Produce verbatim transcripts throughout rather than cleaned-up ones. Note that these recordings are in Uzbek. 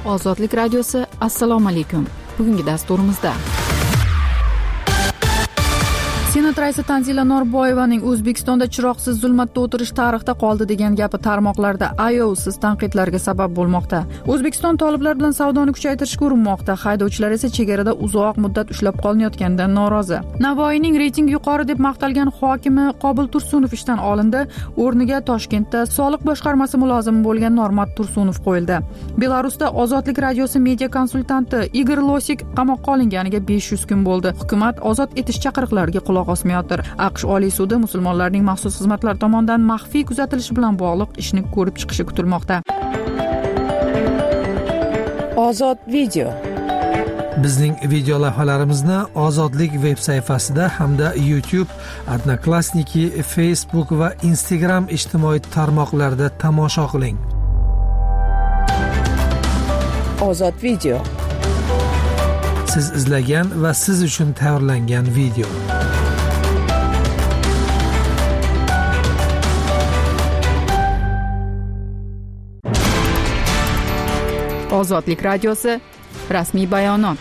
Ozodlik radiosi, assalomu alaykum. Bugungi dasturimizda Senat raisi Tanzila Norboyevaning O'zbekistonda chiroqsiz zulmatda o'tirish tarixda qoldi degan gapi tarmoqlarda ayovsiz tanqidlarga sabab bo'lmoqda. O'zbekiston toliblar bilan savdoni kuchaytirishga urinmoqda. Haydovchilar esa chegarada uzoq muddat ushlab qolinayotganidan norozi. Navoiyning reytingi yuqori deb maqtalgan hokimi Qobil Tursunov ishdan olindi. O'rniga Toshkentda soliq boshqarmasi mulozimi bo'lgan Normat Tursunov qo'yildi. Belarusda Ozodlik radiosi media konsultanti Igor Losik qamoqqa olinganiga besh yuz kun bo'ldi. Hukumat ozod etish chaqiriqlariga quloq osmayotir. AQSh Oliy sudi musulmonlarning maxsus xizmatlar tomonidan maxfiy kuzatilishi bilan bog'liq ishni ko'rib chiqishi kutilmoqda. Ozod video. Bizning video lavhalarimizni Ozodlik veb sayfasida hamda YouTube, Odnoklassniki, Facebook va Instagram ijtimoiy tarmoqlarida tomosha qiling. Ozod video. Siz izlagan va siz uchun tayyorlangan video. Ozodlik radiosi rasmiy bayonot.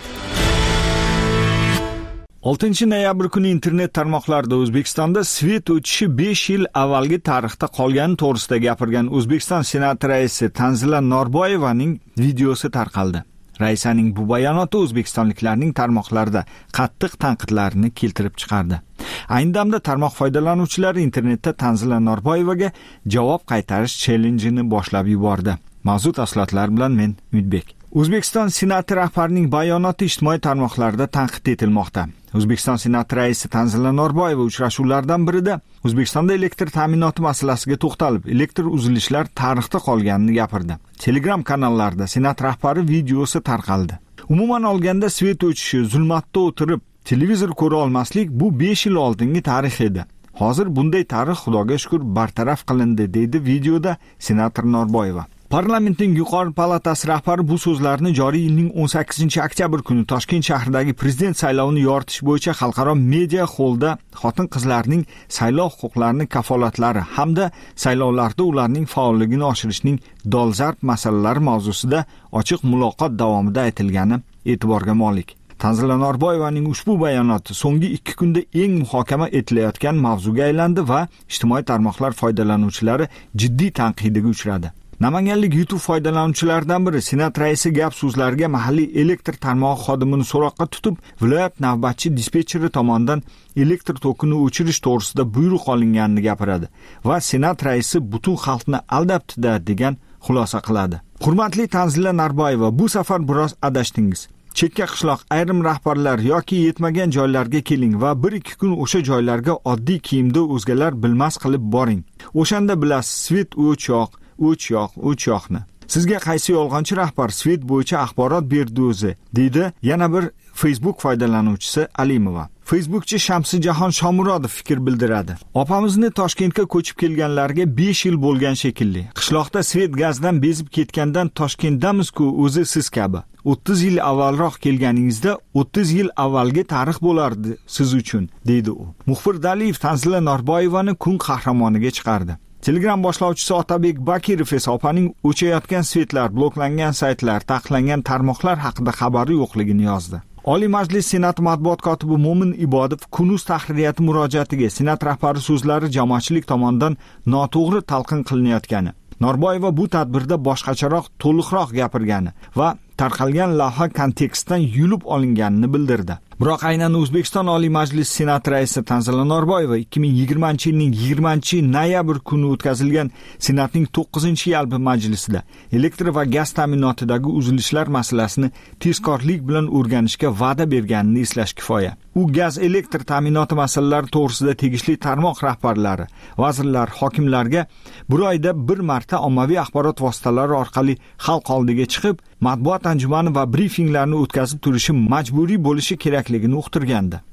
oltinchi noyabr kuni internet tarmoqlarida O'zbekistonda svet o'tishi besh yil avvalgi tarixda qolgani to'g'risida gapirgan O'zbekiston Senati raisi Tanzila Norboyevaning videosi tarqaldi. Raisaning bu bayonoti o'zbekistonliklarning tarmoqlarda qattiq tanqidlarni keltirib chiqardi. Ayni damda tarmoq foydalanuvchilari internetda Tanzila Norboyevaga javob qaytarish challenge'ini boshlab yubordi. Mavzu tafsilotlar bilan men Umidbek. O'zbekiston Senati rahbarining bayonoti ijtimoiy tarmoqlarda tanqid etilmoqda. O'zbekiston Senati raisi Tanzila Norboyeva uchrashuvlardan birida O'zbekistonda elektr ta'minoti masalasiga to'xtalib, elektr uzilishlar tarixda qolganini gapirdi. Telegram kanallarda Senat rahbari videosi tarqaldi. Umuman olganda svet o'tishi, zulmatda o'tirib, televizor ko'ra olmaslik bu besh yil oldingi tarix edi. Hozir bunday tarix Xudoga shukr bartaraf qilindi, deydi videoda senator Norboyeva. Parlamentning yuqori palatasi rahbari bu so'zlarni joriy yilning o'n sakkizinchi oktyabr kuni Toshkent shahridagi prezident saylovini yoritish bo'yicha xalqaro media xollda xotin-qizlarning saylov huquqlarini kafolatlari hamda saylovlarda ularning faolligini oshirishning dolzarb masalalari mavzusida ochiq muloqot davomida aytilgani e'tiborga molik. Tanzila Norboyevaning ushbu bayonoti so'nggi ikki kunda eng muhokama etilayotgan mavzuga aylandi va ijtimoiy tarmoqlar foydalanuvchilari jiddiy tanqidiga uchradi. Namanganlik YouTube foydalanuvchilaridan biri Senat raisi gap so'zlariga mahalliy elektr tarmog'i xodimini so'roqqa tutib, viloyat navbatchi dispetcheri tomonidan elektr tokini o'chirish to'g'risida buyruq olinganini gapiradi va Senat raisi butun xalqni aldabdi-da degan xulosa qiladi. Hurmatli Tanzila Norboyeva, bu safar biroz adashdingiz. Chekka qishloq ayrim rahbarlar yoki yetmagan joylarga keling va bir ikki kun o'sha joylarga oddiy kiyimda o'zgalar bilmas qilib boring. O'shanda bilasiz, svet o'ch yoq, o'ch yoq, o'ch yoqni. Sizga qaysi yolg'onchi rahbar svet bo'yicha axborot berdi o'zi, deydi yana bir Facebook foydalanuvchisi Alimova. Facebookchi Shamsijahon Shomurodov fikr bildiradi. Opamizni Toshkentga ko'chib kelganlarga besh yil bo'lgan shekilli. Qishloqda svet gazdan bezib ketgandan Toshkentdamiz-ku o'zi siz kabi. o'ttiz yil avvalroq kelganingizda o'ttiz yil avvalgi tarix bo'lardi siz uchun, deydi u. Muxbir Daliyev Tanzila Norboyevani kun qahramoniga chiqardi. Telegram boshlovchisi Otabek Bakirov esa opaning o'chayotgan svetlar, bloklangan saytlar, taqiqlangan tarmoqlar haqida xabari yo'qligini yozdi. Oliy Majlis Senati matbuot kotibi Mo'min Ibodov Kunuz tahririyati murojaatiga Senat rahbari so'zlari jamoatchilik tomonidan noto'g'ri talqin qilinayotgani, Norboyeva bu tadbirda boshqacharoq, to'liqroq gapirgani va tarqalgan lavha kontekstdan yulib olinganini bildirdi. Biroq aynan O'zbekiston Oliy Majlisi Senati raisi Tanzila Norboyeva ikki ming yigirmanchi yilning yigirmanchi noyabr kuni o'tkazilgan Senatning to'qqizinchi yalpi majlisida elektr va gaz ta'minotidagi uzilishlar masalasini tezkorlik bilan o'rganishga va'da berganini eslash kifoya. U gaz elektr ta'minoti masalalari to'g'risida tegishli tarmoq rahbarlari, vazirlar, hokimlarga bir oyda bir marta ommaviy axborot vositalari orqali xalq oldiga chiqib, matbuot anjumani va brifinglarni o'tkazib turishi majburiy bo'lishi kerakligini uqtirgandi.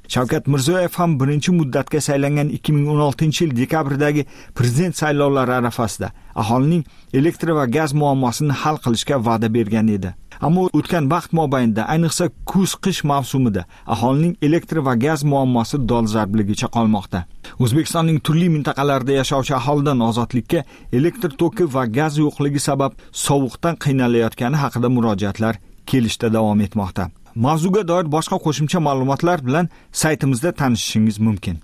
Shavkat Mirziyoyev ham birinchi muddatga saylangan ikki ming o'n oltinchi yil dekabrdagi prezident saylovlari arafasida aholining elektr va gaz muammosini hal qilishga va'da bergan edi. Ammo o'tgan vaqt mobaynida, ayniqsa kuz-qish mavsumida aholining elektr va gaz muammosi dolzarbligicha qolmoqda. O'zbekistonning turli mintaqalarida yashovchi aholidan ozodlikka elektr toki va gaz yo'qligi sabab sovuqdan qiynalayotgani haqida murojaatlar kelishda davom etmoqda. Mavzuga doir boshqa qo'shimcha ma'lumotlar bilan saytimizda tanishishingiz mumkin.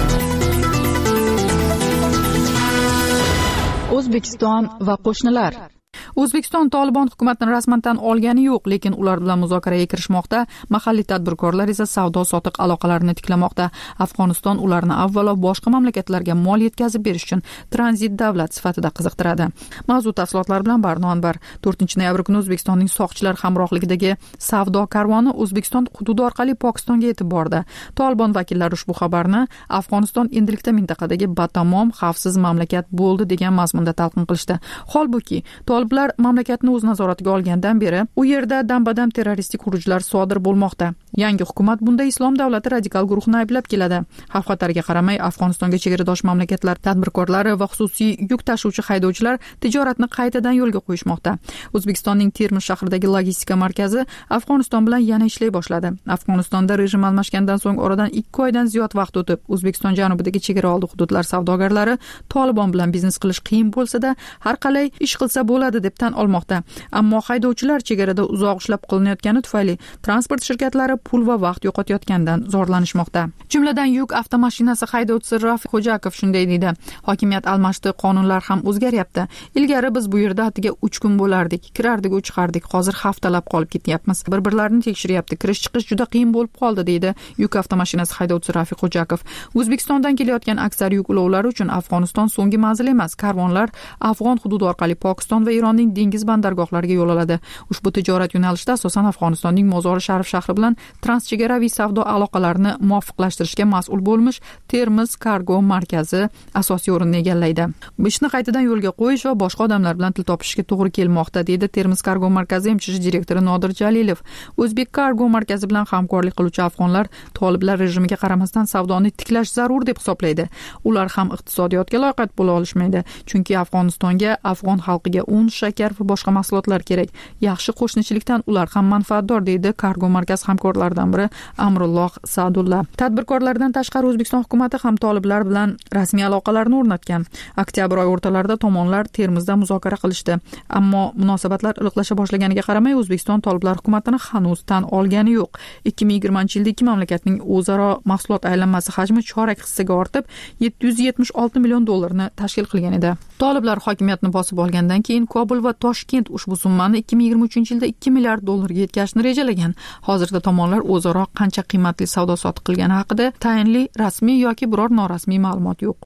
O'zbekiston va qo'shnilar. O'zbekiston Tolibon hukumatini rasman tan olgani yo'q, lekin ular bilan muzokaraga kirishmoqda. Mahalliy tadbirkorlar esa savdo-sotiq aloqalarini tiklamoqda. Afg'oniston ularni avvalo boshqa mamlakatlarga mol yetkazib berish uchun tranzit davlat sifatida qiziqtiradi. Mavzu tafsilotlari bilan Barno Anbar. to'rtinchi noyabr kuni O'zbekistonning soqchilar hamrohligidagi savdo karvoni O'zbekiston hududi orqali Pokistonga yetib bordi. Tolibon vakillari ushbu xabarni Afg'oniston endilikda mintaqadagi batamom xavfsiz mamlakat bo'ldi degan mazmunda talqin qilishdi. Holbuki Toliblar mamlakatni o'z nazoratiga olgandan beri u yerda dam-badam terroristik xurujlar sodir bo'lmoqda. Yangi hukumat bunda Islom davlati radikal guruhini ayblab keladi. Xavf-xatarga qaramay Afg'onistonga chegaradosh mamlakatlar tadbirkorlari va xususiy yuk tashuvchi haydovchilar tijoratni qaytadan yo'lga qo'yishmoqda. O'zbekistonning Termiz shahridagi logistika markazi Afg'oniston bilan yana ishlay boshladi. Afg'onistonda rejim almashgandan so'ng oradan ikki oydan ziyod vaqt o'tib, O'zbekiston janubidagi chegara oldi hududlar savdogarlari Tolibon bilan biznes qilish qiyin bo'lsa-da, har qalay ish qilsa bo'ladi deb tan olmoqda. Ammo haydovchilar chegarada uzoq ishlab qilinayotgani tufayli transport shirkatlari pul va vaqt yo'qotayotgandan zorlanishmoqda. Jumladan yuk avtomashinasi haydovchisi Rafiq Xo'jakov shunday deydi: "Hokimiyat almashdi, qonunlar ham o'zgaryapti. Ilgari biz bu yerda atiga uch kun bo'lardik, kirardik, u chiqardik. Hozir haftalab qolib ketyapmiz. Bir-birlarini tekshiryapti. Kirish-chiqish juda qiyin bo'lib qoldi", deydi yuk avtomashinasi haydovchisi Rafiq Xo'jakov. O'zbekistondan kelayotgan aksar yuk ulovlari uchun Afg'oniston so'nggi manzil emas. Karvonlar Afg'on hududi orqali Pokiston va Eronning dengiz bandargohlariga yo'l oladi. Ushbu tijorat yo'nalishida asosan Afg'onistonning Mozori Sharif shahri bilan transchegaraviy savdo aloqalarini muvofiqlashtirishga mas'ul bo'lmish Termiz kargo markazi asosiy o'rinni egallaydi. Bu ishni qaytadan yo'lga qo'yish va boshqa odamlar bilan til topishga to'g'ri kelmoqda, deydi Termiz kargo markazi M C H direktori Nodir Jalilov. O'zbek kargo markazi bilan hamkorlik qiluvchi afg'onlar Toliblar rejimiga qaramasdan savdoni tiklash zarur deb hisoblaydi. Ular ham iqtisodiyotga loqayd bo'la olishmaydi, chunki Afg'onistonga afg'on xalqiga un, shakar va boshqa mahsulotlar kerak. Yaxshi qo'shnichilikdan ular ham manfaatdor, deydi kargo markaz hamkorlaridan biri Amrulloh Sa'dulla. Tadbirkorlardan tashqari O'zbekiston hukumatı ham Toliblar bilan rasmiy aloqalarni o'rnatgan. Oktyabr oyi o'rtalarida tomonlar Termizda muzokara qilishdi. Ammo munosabatlar iliqlasha boshlaganiga qaramay O'zbekiston Toliblar hukumatini hanuz tan olgani yo'q. ikki ming yigirmanchi yilda ikki mamlakatning o'zaro mahsulot aylanmasi hajmi chorak hissaga ortib, yetti yuz yetmish olti million dollarni tashkil qilgan edi. Toliblar hokimiyatni bosib olgandan keyin Kobul va Toshkent ushbu summani ikki ming yigirma uchinchi yilda ikki milliard dollarga yetkazishni rejalagan. Hozirda tomonlar o'zaro qancha qiymatli savdo-sotiq qilgani haqida tayinli rasmiy yoki biror norasmiy ma'lumot yo'q.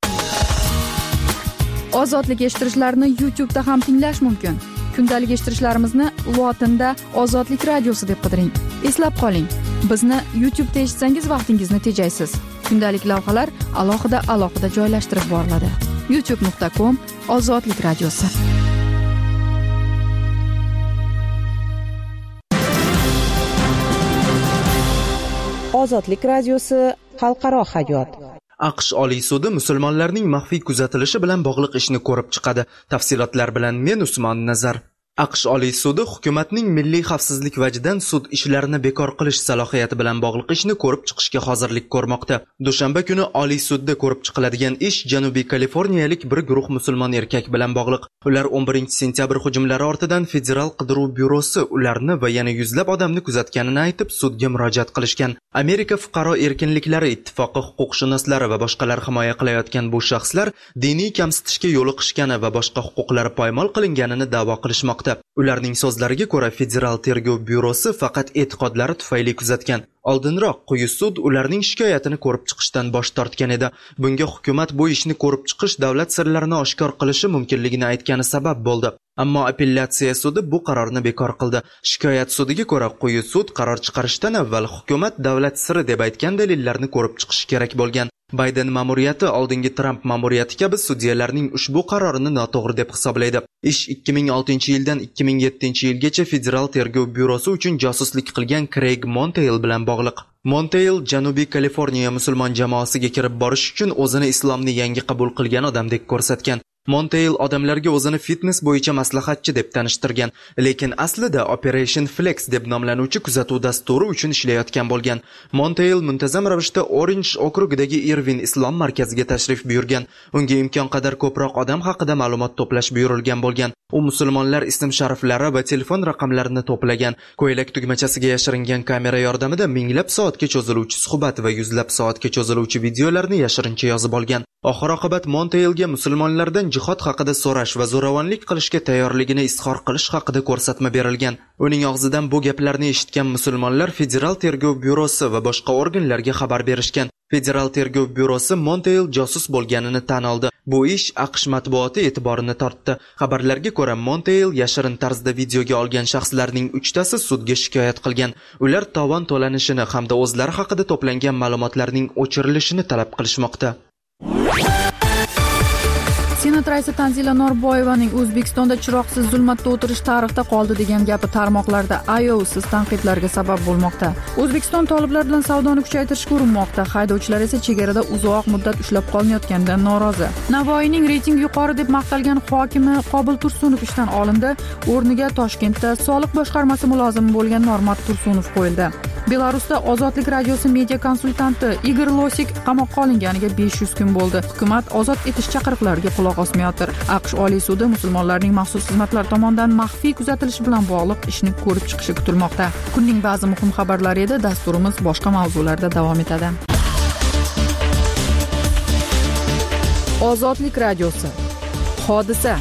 Ozodlik eshittirishlarni YouTube da ham tinglash mumkin. Kundalik eshittirishlarimizni lotinda Ozodlik radiosi deb qidiring. Eslab qoling, bizni YouTube da eshitsangiz vaqtingizni tejaysiz. Kundalik lavhalar alohida alohida joylashtirib boriladi. youtube nuqta com Ozodlik radiosi. Ozodlik radiosi xalqaro hayot. AQSh Oliy sudi musulmonlarning maxfiy kuzatilishi bilan bog'liq ishni ko'rib chiqadi. Tafsilotlar bilan men Usmon Nazar. AQSh Oliy sudi hukumatning milliy xavfsizlik vajidan sud ishlarini bekor qilish salohiyati bilan bog'liq ishni ko'rib chiqishga hozirlik ko'rmoqda. Dushanba kuni Oliy sudda ko'rib chiqiladigan ish Janubiy Kaliforniyalik bir guruh musulmon erkak bilan bog'liq. Ular o'n birinchi sentyabr hujumlari ortidan Federal qidiruv byurosi ularni va yana yuzlab odamni kuzatganini aytib sudga murojaat qilishgan. Amerika fuqaro erkinliklari ittifoqi huquqshunoslari va boshqalar himoya qilayotgan bu shaxslar diniy kamsitishga yo'liqishgani va boshqa huquqlari poymol qilinganini da'vo qilishmoqda. Ularning so'zlariga ko'ra Federal tergov byurosi faqat e'tiqodlari tufayli kuzatgan. Oldinroq quyi sud ularning shikoyatini ko'rib chiqishdan bosh tortgan edi. Bunga hukumat bu ishni ko'rib chiqish davlat sirlarini oshkor qilishi mumkinligini aytgani sabab bo'ldi. Ammo apellyatsiya sudi bu qarorni bekor qildi. Shikoyat sudiga ko'ra, quyi sud qaror chiqarishdan avval hukumat davlat siri deb aytgan dalillarni ko'rib chiqishi kerak bo'lgan. Bayden ma'muriyati oldingi Trump ma'muriyati kabi sudyalarning ushbu qarorini noto'g'ri deb hisoblaydi. Ish ikki ming oltinchi yildan ikki ming yettinchi yilgacha Federal tergov byurosi uchun josuslik qilgan Craig Monteil bilan bog'liq. Monteil Janubiy Kaliforniya musulmon jamoasiga kirib borish uchun o'zini islomni yangi qabul qilgan odamdek ko'rsatgan. Monteil odamlarga o'zini fitness bo'yicha maslahatchi deb tanishtirgan, lekin aslida Operation Flex deb nomlanuvchi kuzatuv dasturi uchun ishlayotgan bo'lgan. Monteil muntazam ravishda Orange okrugidagi Irvin islom markaziga tashrif buyurgan. Unga imkon qadar ko'proq odam haqida ma'lumot to'plash buyurilgan bo'lgan. U musulmonlar ism-shariflari va telefon raqamlarini to'plagan. Ko'ylak tugmachasiga yashiringan kamera yordamida minglab soatga cho'ziluvchi suhbat va yuzlab soatga cho'ziluvchi videolarni yashirincha yozib olgan. Oxir-oqibat Monteilga musulmonlardan jihod haqida so'rash va zo'ravonlik qilishga tayyorligini izhor qilish haqida ko'rsatma berilgan. Uning og'zidan bu gaplarni eshitgan musulmonlar Federal tergov byurosi va boshqa organlarga xabar berishgan. Federal tergov byurosi Monteil josus bo'lganini tan oldi. Bu ish AQSh matbuoti e'tiborini tortdi. Xabarlarga ko'ra, Monteil yashirin tarzda videoga olgan shaxslarning uchtasi sudga shikoyat qilgan. Ular tovon to'lanishini hamda o'zlari haqida to'plangan ma'lumotlarning o'chirilishini talab qilishmoqda. Senat raisi Tanzila Norboyevaning O'zbekistonda chiroqsiz zulmatda o'tirish tarixda qoldi degan gapi tarmoqlarda ayovsiz tanqidlarga sabab bo'lmoqda. O'zbekiston toliblar bilan savdoni kuchaytirishga urinmoqda. Haydovchilar esa chegarada uzoq muddat ushlab qolinayotganidan norozi. Navoiyning reyting yuqori deb maqtalgan hokimi Qobil Tursunov ishdan olindi. O'rniga Toshkentda soliq boshqarmasi mulozimi bo'lgan Normat Tursunov qo'yildi. Belarusda Ozodlik radiosi media konsultanti Igor Losik qamoqqa olinganiga besh yuz kun bo'ldi. Hukumat ozod etish chaqiriqlariga quloq osmayotir. AQSh Oliy sudi musulmonlarning maxsus xizmatlar tomonidan maxfiy kuzatilishi bilan bog'liq ishni ko'rib chiqishi kutilmoqda. Kunning ba'zi muhim xabarlari edi. Dasturimiz boshqa mavzularda davom etadi. Ozodlik radiosi. Hodisa.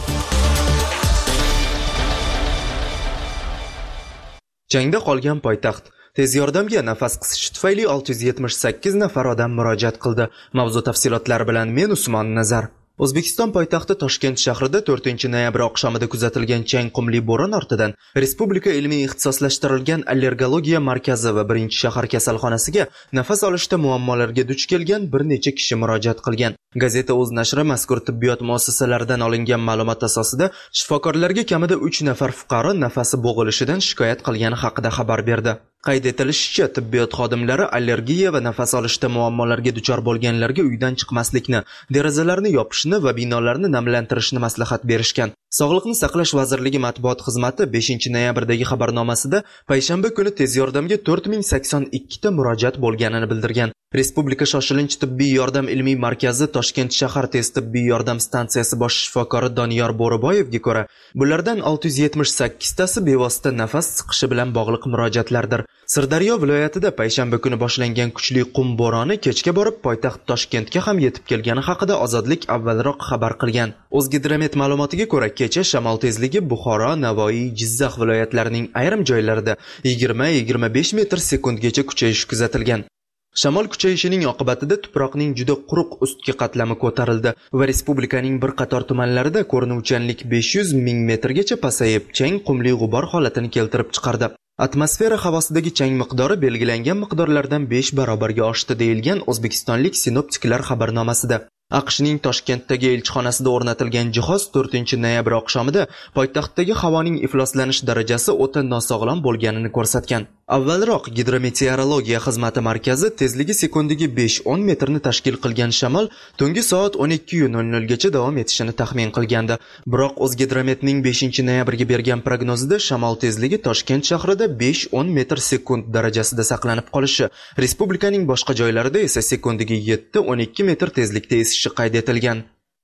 Jangda qolgan poytaxt. Tez yordamga nafas qisishi tufayli olti yuz yetmish sakkiz nafar odam murojaat qildi. Mavzu tafsilotlari bilan men Usmon Nazar. O'zbekiston poytaxti Toshkent shahrida to'rtinchi noyabr oqshomida kuzatilgan chang qumli bo'ron ortidan Respublika ilmiy ixtisoslashtirilgan allergologiya markazi va birinchi shahar kasalxonasiga nafas olishda muammolarga duch kelgan bir necha kishi murojaat qilgan. Gazeta o'z nashri mazkur tibbiyot muassasalaridan olingan ma'lumot asosida shifokorlarga kamida uch nafar fuqaro nafasi bo'g'ilishidan shikoyat qilgani haqida xabar berdi. Qayd etilishicha, tibbiyot xodimlari allergiya va nafas olishda muammolarga duchor bo'lganlarga uydan chiqmaslikni, derazalarni yopishni va binolarni namlantirishni maslahat berishgan. Sog'liqni saqlash vazirligi matbuot xizmati beshinchi noyabrdagi xabarnomasida payshanba kuni tez yordamga to'rt ming sakson ikki ta murojaat bo'lganini bildirgan. Respublika shoshilinch tibbiy yordam ilmiy markazi Toshkent shahar tez tibbiy yordam stansiyasi bosh shifokori Doniyor Bo'riboyevga ko'ra, bulardan olti yuz yetmish sakkiz tasi bevosita nafas siqishi bilan bog'liq murojaatlardir. Sirdaryo viloyatida payshanba kuni boshlangan kuchli qum bo'roni kechga borib poytaxt Toshkentga ham yetib kelgani haqida Ozodlik avvalroq xabar qilgan. O'zgidromet ma'lumotiga ko'ra, kecha shamol tezligi Buxoro, Navoiy, Jizzax viloyatlarining ayrim joylarida yigirma yigirma besh metr sekundgacha kuchayishi kuzatilgan. Shamol kuchayishining oqibatida tuproqning juda quruq ustki qatlami ko'tarildi va respublikaning bir qator tumanlarida ko'rinuvchanlik besh yuz ming metrgacha pasayib, chang qumli g'ubor holatini keltirib chiqardi. Atmosfera havosidagi chang miqdori belgilangan miqdorlardan besh barobarga oshdi deyilgan O'zbekistonlik sinoptiklar xabarnomasida. AQShning Toshkentdagi elchixonasida o'rnatilgan jihoz to'rtinchi noyabr oqshomida poytaxtdagi havoning ifloslanish darajasi o'ta nosog'lom bo'lganini ko'rsatgan. Avvalroq Gidrometeorologiya xizmati markazi tezligi sekundiga besh o'n metrni tashkil qilgan shamol tungi soat o'n ikki nol nol gacha davom etishini taxmin qilgandi. Biroq O'zgidrometning beshinchi noyabrga bergan prognozida shamol tezligi Toshkent shahrida besh o'n metr sekund darajasida saqlanib qolishi, respublikaning boshqa joylarida esa sekundiga yetti o'n ikki metr tezlikda esishi qayd etilgan.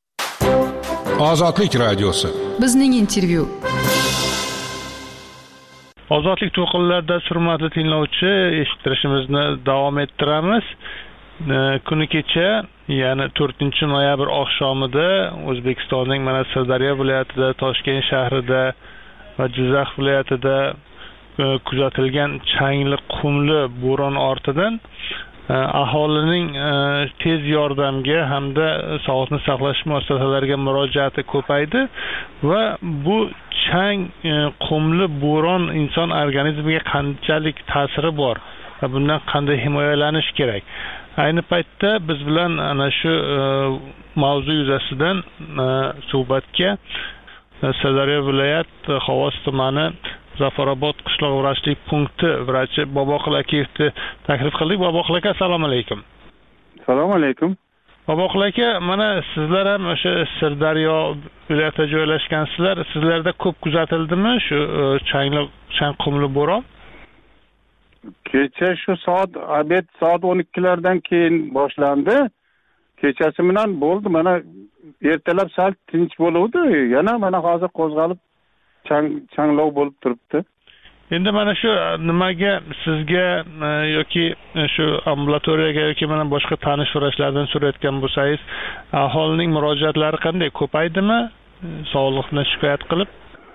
Ozodlik radiosi. Bizning intervyu. Ozodlik to'lqinlarida hurmatli tinglovchi, eshittirishimizni davom ettiramiz. Kuni kecha, ya'ni to'rtinchi noyabr oqshomida O'zbekistonning mana Sirdaryo viloyatida, Toshkent shahrida va Jizzax viloyatida kuzatilgan changli qumli bo'ron ortidan aholining tez yordamga hamda sog'liqni saqlash muassasalariga murojaati ko'paydi va bu chang, qumli bo'ron inson organizmiga qanchalik ta'siri bor va bundan qanday himoyalanish kerak. Ayni paytda biz bilan ana shu mavzu yuzasidan suhbatga Sirdaryo viloyat Xovos tumani Zafarobod qishloq vrachlik punkti vrachi Boboqul Akiyevni taklif qildik. Boboqul aka, assalomu alaykum. Assalomu alaykum. Boboqul aka, mana sizlar ham o'sha Sirdaryo viloyatida joylashgansizlar. Sizlarda ko'p kuzatildimi shu changli, chang qumli bo'ron? Kecha shu soat obed soat o'n ikkilardan keyin boshlandi. Kechasi bilan bo'ldi. Mana ertalab sal tinch bo'luvdi. Yana mana hozir qo'zg'alib chang changlov bo'lib turibdi. Endi mana shu nimaga sizga yoki shu ambulatoriyaga yoki mana boshqa tanish vrachlardan so'rayotgan bo'lsangiz, aholining murojaatlari qanday, ko'paydimi? Sog'liqni shikoyat qilib?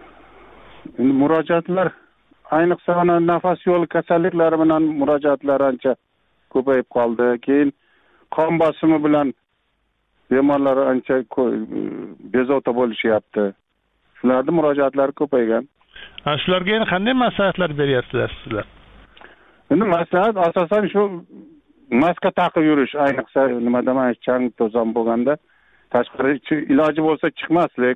Endi murojaatlar ayniqsa nafas yo'l kasalliklari bilan murojaatlar ancha ko'payib qoldi. Keyin qon bosimi bilan bemorlar ancha bezovta bo'lishyapti. Shularning murojaatlari ko'paygan. Shularga endi qanday maslahatlar beryapsizlar sizlar? Endi maslahat asosan shu maska taqib yurish, ayniqsa nima demak, chang to'zon bo'lganda tashqari iloji bo'lsa chiqmaslik.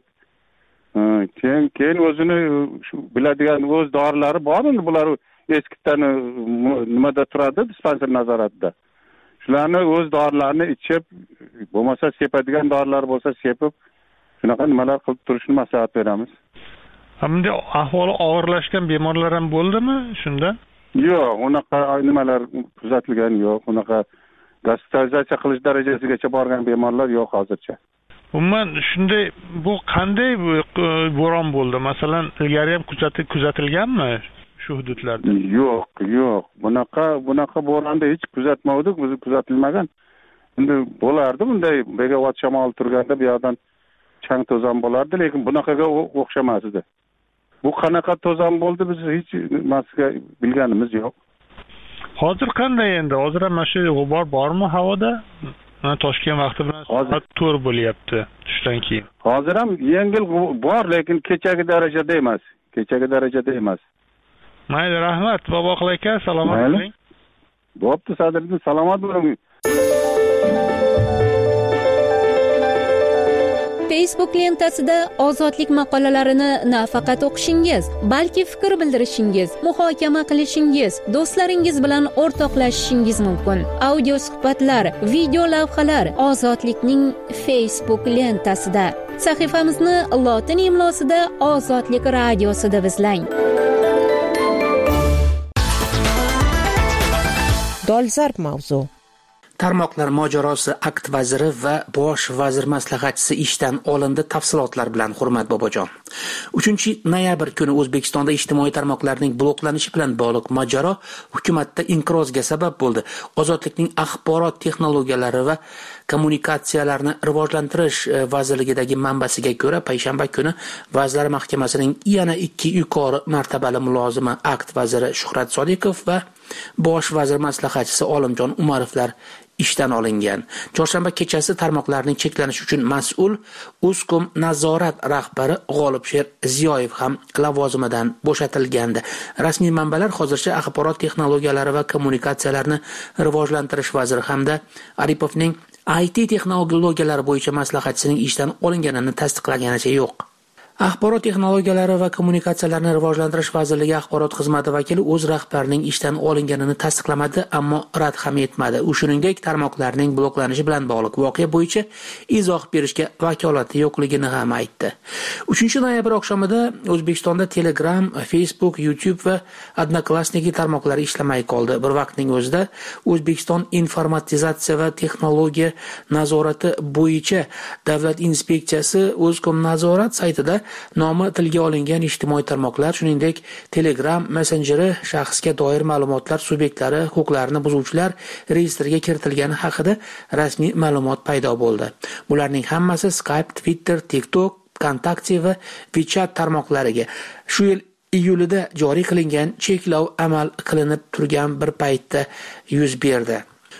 Keyin keyin o'zini shu biladigan o'z dorilari bor, endi bular eskidan nimada turadi, dispanser nazoratida. Shularni o'z dorilarini ichib, bo'lmasa sepadigan dorilar bo'lsa sepib, shunaqa nimalar qilib turishni maslahat beramiz. Hamda ahvoli og'irlashgan bemorlar ham bo'ldimi shunda? Yo'q, unaqa nimalar kuzatilgan yo'q. Unaqa gospitalizatsiya qilish darajasigacha borgan bemorlar yo'q hozircha. Umuman shunday bu qanday bo'ron bo'ldi? Masalan, ilgari ham kuzatilganmi shu hududlarda? Yo'q, yo'q. Bunaqa bunaqa bo'ronda hech kuzatmadik, biz kuzatilmagan. Endi bo'lardi bunday megavat shamol turganda bu yoqdan chang to'zon bo'lardi, lekin bunaqaga o'xshamas edi. Bu qanaqa to'zon bo'ldi biz hech nimasiga bilganimiz yo'q. Hozir qanday endi? Hozir ham mana shu g'ubor bormi havoda? Mana Toshkent vaqti bilan soat to'rt bo'lyapti tushdan keyin. Hozir ham yengil bor, lekin kechagi darajada emas. Kechagi darajada emas. Mayli, rahmat Boboqul aka, salomat bo'ling. Bo'pti, Sadriddin, salomat bo'ling. Facebook lentasida ozodlik maqolalarini nafaqat o'qishingiz, balki fikr bildirishingiz, muhokama qilishingiz, do'stlaringiz bilan o'rtoqlashishingiz mumkin. Audio suhbatlar, video lavhalar Ozodlikning Facebook lentasida. Sahifamizni lotin imlosida Ozodlik radiosi deb izlang. Dolzarb mavzu. Tarmoqlar mojarosi akt vaziri va bosh vazir maslahatchisi ishdan olindi. Tafsilotlar bilan Hurmat Bobojon. uchinchi noyabr kuni O'zbekistonda ijtimoiy tarmoqlarning bloklanishi bilan bog'liq mojaro hukumatda inqirozga sabab bo'ldi. Ozodlikning axborot texnologiyalari va kommunikatsiyalarni rivojlantirish vazirligidagi manbasiga ko'ra, payshanba kuni Vazirlar Mahkamasining yana ikki yuqori martabali mulozimi akt vaziri Shuhrat Sodiqov va bosh vazir maslahatchisi Olimjon Umarovlar ishdan olingan. Chorshanba kechasi tarmoqlarning cheklanishi uchun mas'ul Uzkom nazorat rahbari G'olibsher Ziyoyev ham lavozimidan bo'shatilgandi. Rasmiy manbalar hozircha axborot texnologiyalari va kommunikatsiyalarni rivojlantirish vaziri hamda Aripovning I T texnologiyalari bo'yicha maslahatchisining ishdan olinganini tasdiqlaganicha yo'q. Axborot texnologiyalari va kommunikatsiyalarni rivojlantirish vazirligi axborot xizmati vakili o'z rahbarining ishdan olinganini tasdiqlamadi, ammo rad ham etmadi. U shuningdek tarmoqlarning bloklanishi bilan bog'liq voqea bo'yicha izoh berishga vakolati yo'qligini ham aytdi. uchinchi noyabr oqshomida O'zbekistonda Telegram, Facebook, YouTube va Odnoklassniki tarmoqlari ishlamay qoldi. Bir vaqtning o'zida O'zbekiston informatizatsiya va texnologiya nazorati bo'yicha davlat inspeksiyasi Uzkom nazorat saytida nomi tilga olingan ijtimoiy tarmoqlar, shuningdek Telegram messenjeri shaxsga doir ma'lumotlar subyektlari huquqlarini buzuvchilar reyestriga kiritilgani haqida rasmiy ma'lumot paydo bo'ldi. Bularning hammasi Skype, Twitter, TikTok, Kontakte va WeChat tarmoqlariga shu yil iyulida joriy qilingan cheklov amal qilinib turgan bir paytda yuz berdi.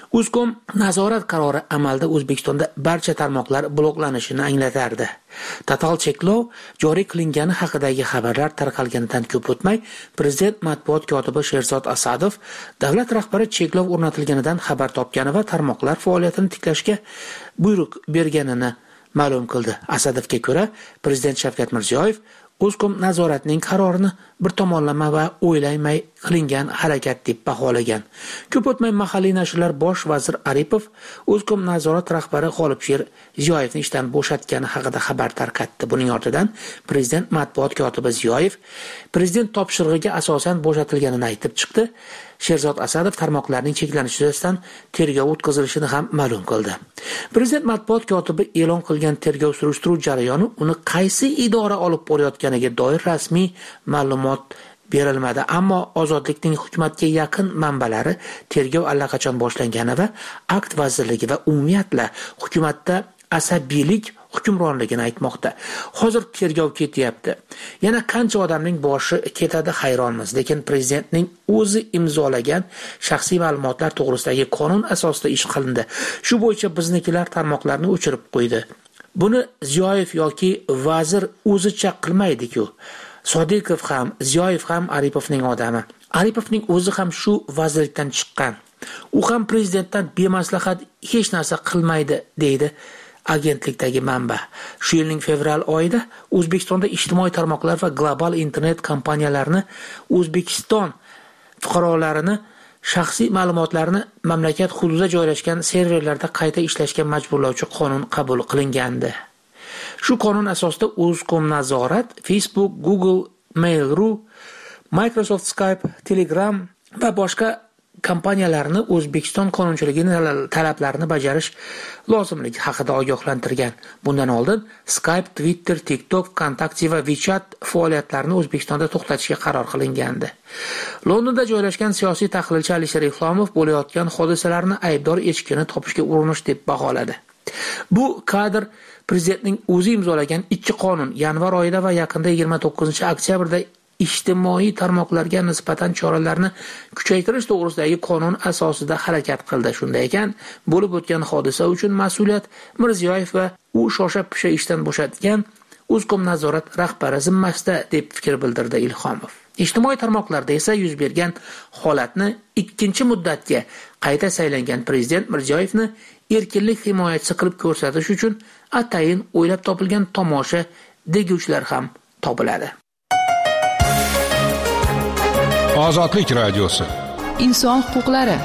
Uzcom nazorat qarori amalda O'zbekistonda barcha tarmoqlar bloklanishini anglatardi. Total cheklov joriy qilingani haqidagi xabarlar tarqalganidan ko'p o'tmay, Prezident matbuot kotibi Sherzod Asadov davlat rahbari cheklov o'rnatilganidan xabar topgani va tarmoqlar faoliyatini tiklashga buyruq berganini ma'lum qildi. Asadovga ko'ra, Prezident Shavkat Mirziyoyev Uzcom nazoratining qarorini bir tomonlama va o'ylamay qilingan harakat deb baholagan. Ko'p o'tmay mahalliy nashrlar bosh vazir Aripov Uzcom nazorat rahbari G'olibsher Ziyoyevni ishdan bo'shatgani haqida xabar tarqatdi. Buning ortidan Prezident matbuot kotibi Ziyoyev Prezident topshirig'iga asosan bo'shatilganini aytib chiqdi. Sherzod Asadov tarmoqlarning cheklanishi yuzasidan tergov o'tkazilishini ham ma'lum qildi. Prezident matbuot kotibi e'lon qilgan tergov surishtiruv jarayoni uni qaysi idora olib borayotganiga doir rasmiy ma'lumot berilmadi, ammo Ozodlikning hukumatga yaqin manbalari tergov allaqachon boshlangani va akt vazirligi va umumiyatla hukumatda asabiylik hukmronligini aytmoqda. Hozir tergov ketyapti. Yana qancha odamning boshi ketadi hayronmiz, lekin prezidentning o'zi imzolagan shaxsiy ma'lumotlar to'g'risidagi qonun asosida ish qilindi. Shu bo'yicha biznikilar tarmoqlarni o'chirib qo'ydi. Buni Ziyoyev yoki vazir o'zicha qilmaydi-ku. Sodiqov ham, Ziyoyev ham Aripovning odami. Aripovning o'zi ham shu vazirlikdan chiqqan. U ham prezidentdan bemaslahat hech narsa qilmaydi, deydi agentlikdagi manba. Shu yilning fevral oyida O'zbekistonda ijtimoiy tarmoqlar va global internet kompaniyalarini O'zbekiston fuqarolarini shaxsiy ma'lumotlarini mamlakat hududida joylashgan serverlarda qayta ishlashga majburlovchi qonun qabul qilingandi. Shu qonun asosida Uzcom nazorat Facebook, Google, Mail.ru, Microsoft Skype, Telegram va boshqa kompaniyalarni O'zbekiston qonunchiligining talablarini bajarish lozimligi haqida ogohlantirgan. Bundan oldin Skype, Twitter, TikTok, Kontakte va WeChat faoliyatlarini O'zbekistonda to'xtatishga qaror qilingandi. Londonda joylashgan siyosiy tahlilchi Alisher Islomov bo'layotgan hodisalarni aybdor echkini topishga urinish deb baholadi. Bu kadr prezidentning o'zi imzolagan ikki qonun yanvar oyida va yaqinda yigirma to'qqizinchi oktyabrda ijtimoiy tarmoqlarga nisbatan choralarni kuchaytirish to'g'risidagi qonun asosida harakat qildi. Shunday ekan, bo'lib o'tgan hodisa uchun mas'uliyat Mirziyoyev va u shosha-pisha ishdan bo'shatgan Uzcom nazorat rahbari zimmasida, deb fikr bildirdi Ilhomov. Ijtimoiy tarmoqlarda esa yuz bergan holatni ikkinchi muddatga qayta saylangan prezident Mirziyoyevni erkinlik himoyachisi qilib ko'rsatish uchun atayin o'ylab topilgan tomosha deguvchilar ham topiladi. Ozodlik radiosi. Inson huquqlari.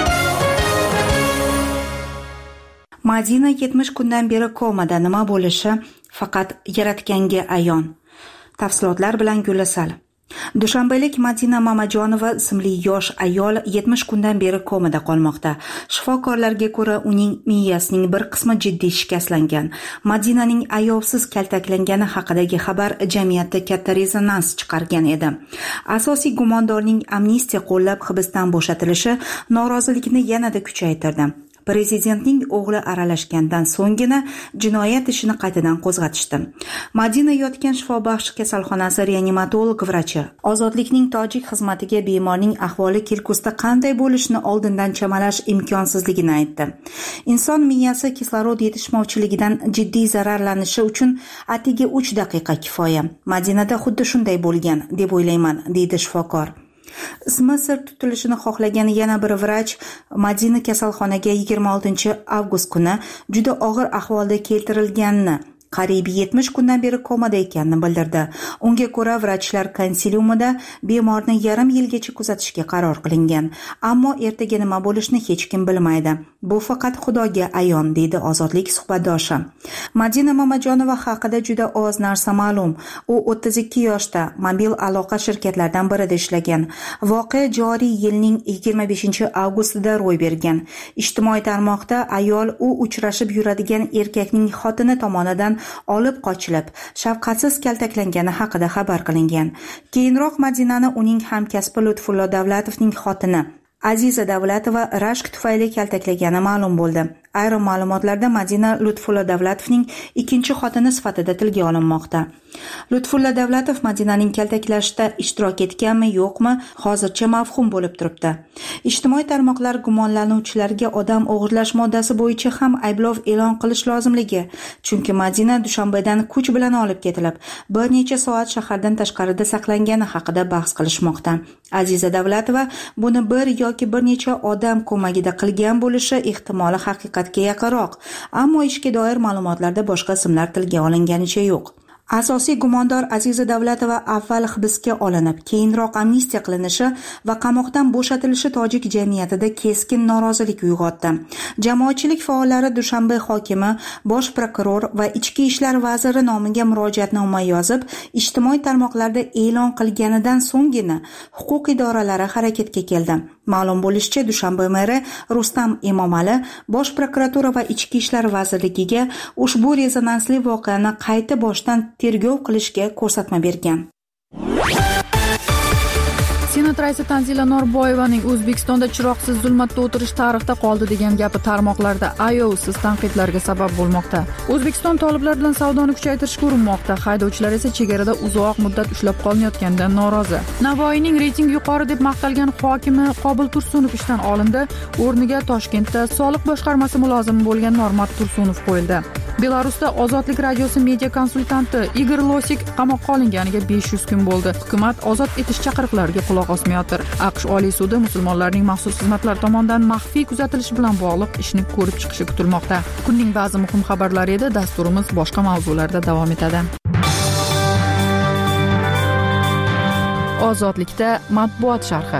Madina yetmish kundan beri komada. Nima bo'lishi faqat Yaratganga ayon. Tafsilotlar bilan Gulasal. Dushanbalik Madina Mamajonova ismli yosh ayol yetmish kundan beri komada qolmoqda. Shifokorlarga ko'ra, uning miyasining bir qismi jiddiy shikastlangan. Madinaning ayovsiz kaltaklangani haqidagi xabar jamiyatda katta rezonans chiqargan edi. Asosiy gumondorning amnistiya qo'llab hibsdan bo'shatilishi norozilikni yanada kuchaytirdi. Prezidentning o'g'li aralashgandan so'nggina jinoyat ishini qaytadan qo'zg'atishdi. Madina yotgan shifobaxsh kasalxonasi reanimatolog vrachi Ozodlikning tojik xizmatiga bemorning ahvoli kelgusida qanday bo'lishini oldindan chamalash imkonsizligini aytdi. Inson miyasi kislorod yetishmovchiligidan jiddiy zararlanishi uchun atigi uch daqiqa kifoya. Madinada xuddi shunday bo'lgan deb o'ylayman, deydi shifokor. Ismi sir tutilishini xohlagan yana bir vrach Madina kasalxonaga yigirma oltinchi avgust kuni juda og'ir ahvolda keltirilganini, qariyb yetmish kundan beri komada ekanini bildirdi. Unga ko'ra, vrachlar konsiliumida bemorni yarim yilgacha kuzatishga qaror qilingan, ammo ertaga nima bo'lishini hech kim bilmaydi. Bu faqat Xudoga ayon, deydi Ozodlik suhbatdoshi. Madina Mamajonova haqida juda oz narsa ma'lum. U o'ttiz ikki yoshda, mobil aloqa shirkatlaridan birida ishlagan. Voqea joriy yilning yigirma beshinchi avgustida ro'y bergan. Ijtimoiy tarmoqda ayol u uchrashib yuradigan erkakning xotini tomonidan olib qochilib, shafqatsiz kaltaklangani haqida xabar qilingan. Keyinroq Madinani uning hamkasbi Lutfullo Davlatovning xotini Aziza Davlatova rashk tufayli kaltaklagani ma'lum bo'ldi. Ayrim ma'lumotlarda Madina Lutfulla Davlatovning ikkinchi xotini sifatida tilga olinmoqda. Lutfulla Davlatov Madinaning kaltaklashda ishtirok etganmi, yo'qmi, hozircha mavhum bo'lib turibdi. Ijtimoiy tarmoqlar gumonlanuvchilarga odam o'g'irlash moddasi bo'yicha ham ayblov e'lon qilish lozimligi, chunki Madina Dushanbedan kuch bilan olib ketilib, bir necha soat shahardan tashqarida saqlangani haqida bahs qilishmoqda. Aziza Davlatova buni bir yoki bir necha odam ko'magida qilgan bo'lishi ehtimoli haqiqatga yaqinroq, ammo ishga doir ma'lumotlarda boshqa ismlar tilga olinganicha yo'q. Asosiy gumondor Aziza Davlatova avval hibsga olinib, keyinroq amnistiya qilinishi va qamoqdan bo'shatilishi tojik jamiyatida keskin norozilik uyg'otdi. Jamoatchilik faollari Dushanbe hokimi, bosh prokuror va ichki ishlar vaziri nomiga murojaatnoma yozib, ijtimoiy tarmoqlarda e'lon qilganidan so'nggina huquq idoralari harakatga keldi. Ma'lum bo'lishicha, Dushanbe meri Rustam Emomali bosh prokuratura va ichki ishlar vazirligiga ushbu rezonansli voqeani qayta boshdan tergov qilishga ko'rsatma bergan. Senat raisi Tanzila Norboyevaning O'zbekistonda chiroqsiz zulmatda o'tirish tarixda qoldi degan gapi tarmoqlarda ayovsiz tanqidlarga sabab bo'lmoqda. O'zbekiston toliblar bilan savdoni kuchaytirishga urinmoqda. Haydovchilar esa chegarada uzoq muddat ushlab qolinayotganidan norozi. Navoiyning reyting yuqori deb maqtalgan hokimi Qobil Tursunov ishdan olindi. O'rniga Toshkentda soliq boshqarmasi mulozimi bo'lgan Normat Tursunov qo'yildi. Belarusda Ozodlik radiosi media konsultanti Igor Losik qamoqqa olinganiga besh yuz kun bo'ldi. Hukumat ozod etish chaqiriqlariga quloq osmayotir. AQSh Oliy sudi musulmonlarning maxsus xizmatlar tomonidan maxfiy kuzatilishi bilan bog'liq ishni ko'rib chiqishi kutilmoqda. Kunning ba'zi muhim xabarlari edi, dasturimiz boshqa mavzularda davom etadi. Ozodlikda matbuot sharhi.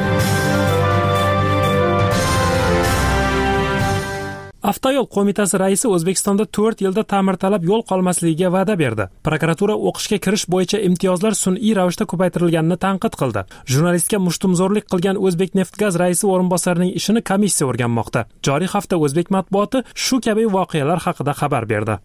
Avtoyo'l qo'mitasi raisi O'zbekistonda to'rt yilda ta'mirtalab yo'l qolmasligiga va'da berdi. Prokuratura o'qishga kirish bo'yicha imtiyozlar sun'iy ravishda ko'paytirilganini tanqid qildi. Jurnalistga mushtumzo'rlik qilgan O'zbekneftgaz raisi o'rinbosarining ishini komissiya o'rganmoqda. Joriy hafta o'zbek matbuoti shu kabi voqealar haqida xabar berdi.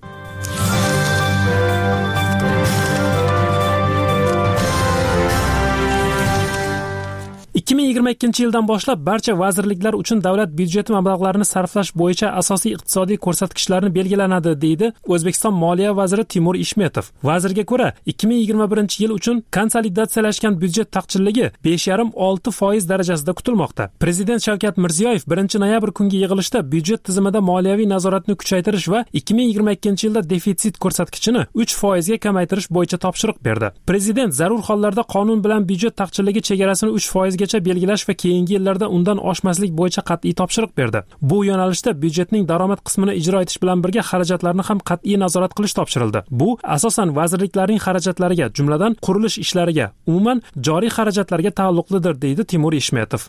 ikki ming yigirma ikkinchi yildan boshlab barcha vazirliklar uchun davlat byudjeti mablag'larini sarflash bo'yicha asosiy iqtisodiy ko'rsatkichlarni belgilanadi, deydi O'zbekiston Moliya vaziri Timur Ishmetov. Vazirga ko'ra, ikki ming yigirma birinchi yil uchun konsolidatsiyalashgan byudjet taqchilligi besh yarim olti foiz darajasida kutilmoqda. Prezident Shavkat Mirziyoyev birinchi noyabr kungi yig'ilishda byudjet tizimida moliyaviy nazoratni kuchaytirish va ikki ming yigirma ikkinchi yilda defitsit ko'rsatkichini uch foizga kamaytirish bo'yicha topshiriq berdi. Prezident zarur hollarda qonun bilan byudjet taqchilligi chegarasini uch foizga belgilash va keyingi yillarda undan oshmaslik bo'yicha qat'iy topshiriq berdi. Bu yo'nalishda byudjetning daromad qismini ijro etish bilan birga xarajatlarni ham qat'iy nazorat qilish topshirildi. Bu asosan vazirliklarning xarajatlariga, jumladan qurilish ishlariga, umuman joriy xarajatlarga taalluqlidir, deydi Timur Ishmetov.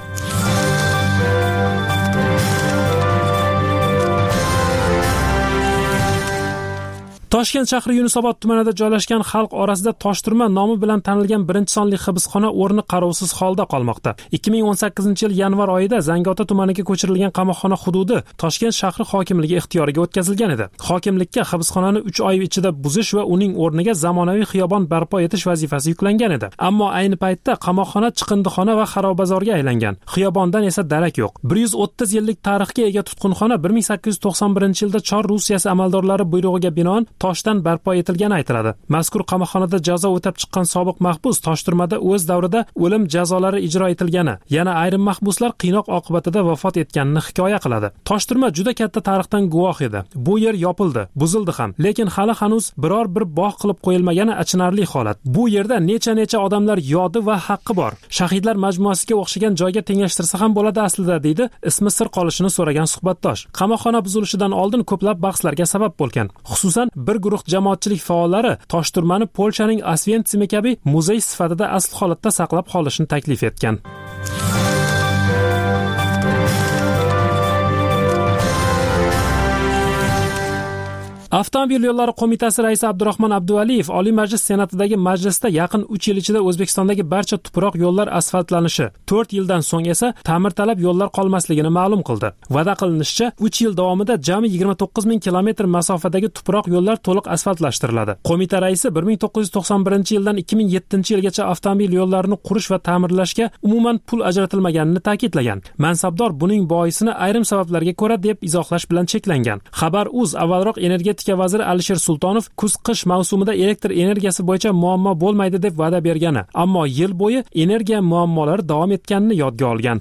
Toshkent shahri Yunusobod tumanida joylashgan xalq orasida Toshturma nomi bilan tanilgan birinchi sonli hibsxona o'rni qarovsiz holda qolmoqda. ikki ming o'n sakkizinchi yil yanvar oyida Zangiota tumaniga ko'chirilgan qamoqxona hududi Toshkent shahri hokimligi ixtiyoriga o'tkazilgan edi. Hokimlikka hibsxonani uch oy ichida buzish va uning o'rniga zamonaviy xiyobon barpo etish vazifasi yuklangan edi. Ammo ayni paytda qamoqxona chiqindixona va xarobazorga aylangan. Xiyobondan esa darak yo'q. bir yuz o'ttiz yillik tarixga ega tutqunxona bir ming sakkiz yuz to'qson birinchi yilda Chor Rusiyasi amaldorlari buyrug'iga binoan toshdan barpo etilgani aytiladi. Mazkur qamoqxonada jazo o'tab chiqqan sobiq mahbus Toshturmada o'z davrida o'lim jazolari ijro etilgani, yana ayrim mahbuslar qiynoq oqibatida vafot etganini hikoya qiladi. Toshturma juda katta tarixdan guvoh edi. Bu yer yopildi, buzildi ham, lekin hali hanuz biror bir bog' qilib qo'yilmagani achinarli holat. Bu yerda necha-necha odamlar yodi va haqqi bor. Shahidlar majmuasiga o'xshagan joyga tenglashtirsa ham bo'ladi aslida, deydi ismi sir qolishini so'ragan suhbatdosh. Qamoqxona buzilishidan oldin ko'plab bahslarga sabab bo'lgan. Xususan bir guruh jamoatchilik faollari Toshturmani Polshaning Osventsimi kabi muzey sifatida asl holatda saqlab qolishni taklif etgan. Avtomobil yo'llari qo'mitasi raisi Abdurahmon Abduvaliyev Oliy Majlis Senatidagi majlisda yaqin uch yil ichida O'zbekistondagi barcha tuproq yo'llar asfaltlanishi, to'rt yildan so'ng esa ta'mirtalab yo'llar qolmasligini ma'lum qildi. Va'da qilinishicha, uch yil davomida jami yigirma to'qqiz ming kilometr masofadagi tuproq yo'llar to'liq asfaltlashtiriladi. Qo'mita raisi bir ming to'qqiz yuz to'qson birinchi yildan ikki ming yettinchi yilgacha avtomobil yo'llarini qurish va ta'mirlashga umuman pul ajratilmaganini ta'kidlagan. Mansabdor buning boisini ayrim sabablarga ko'ra deb izohlash bilan cheklangan. Xabar.uz avvalroq energetika vaziri Alisher Sultonov kuz-qish mavsumida elektr energiyasi bo'yicha muammo bo'lmaydi deb va'da bergani, ammo yil bo'yi energiya muammolari davom etganini yodga olgan.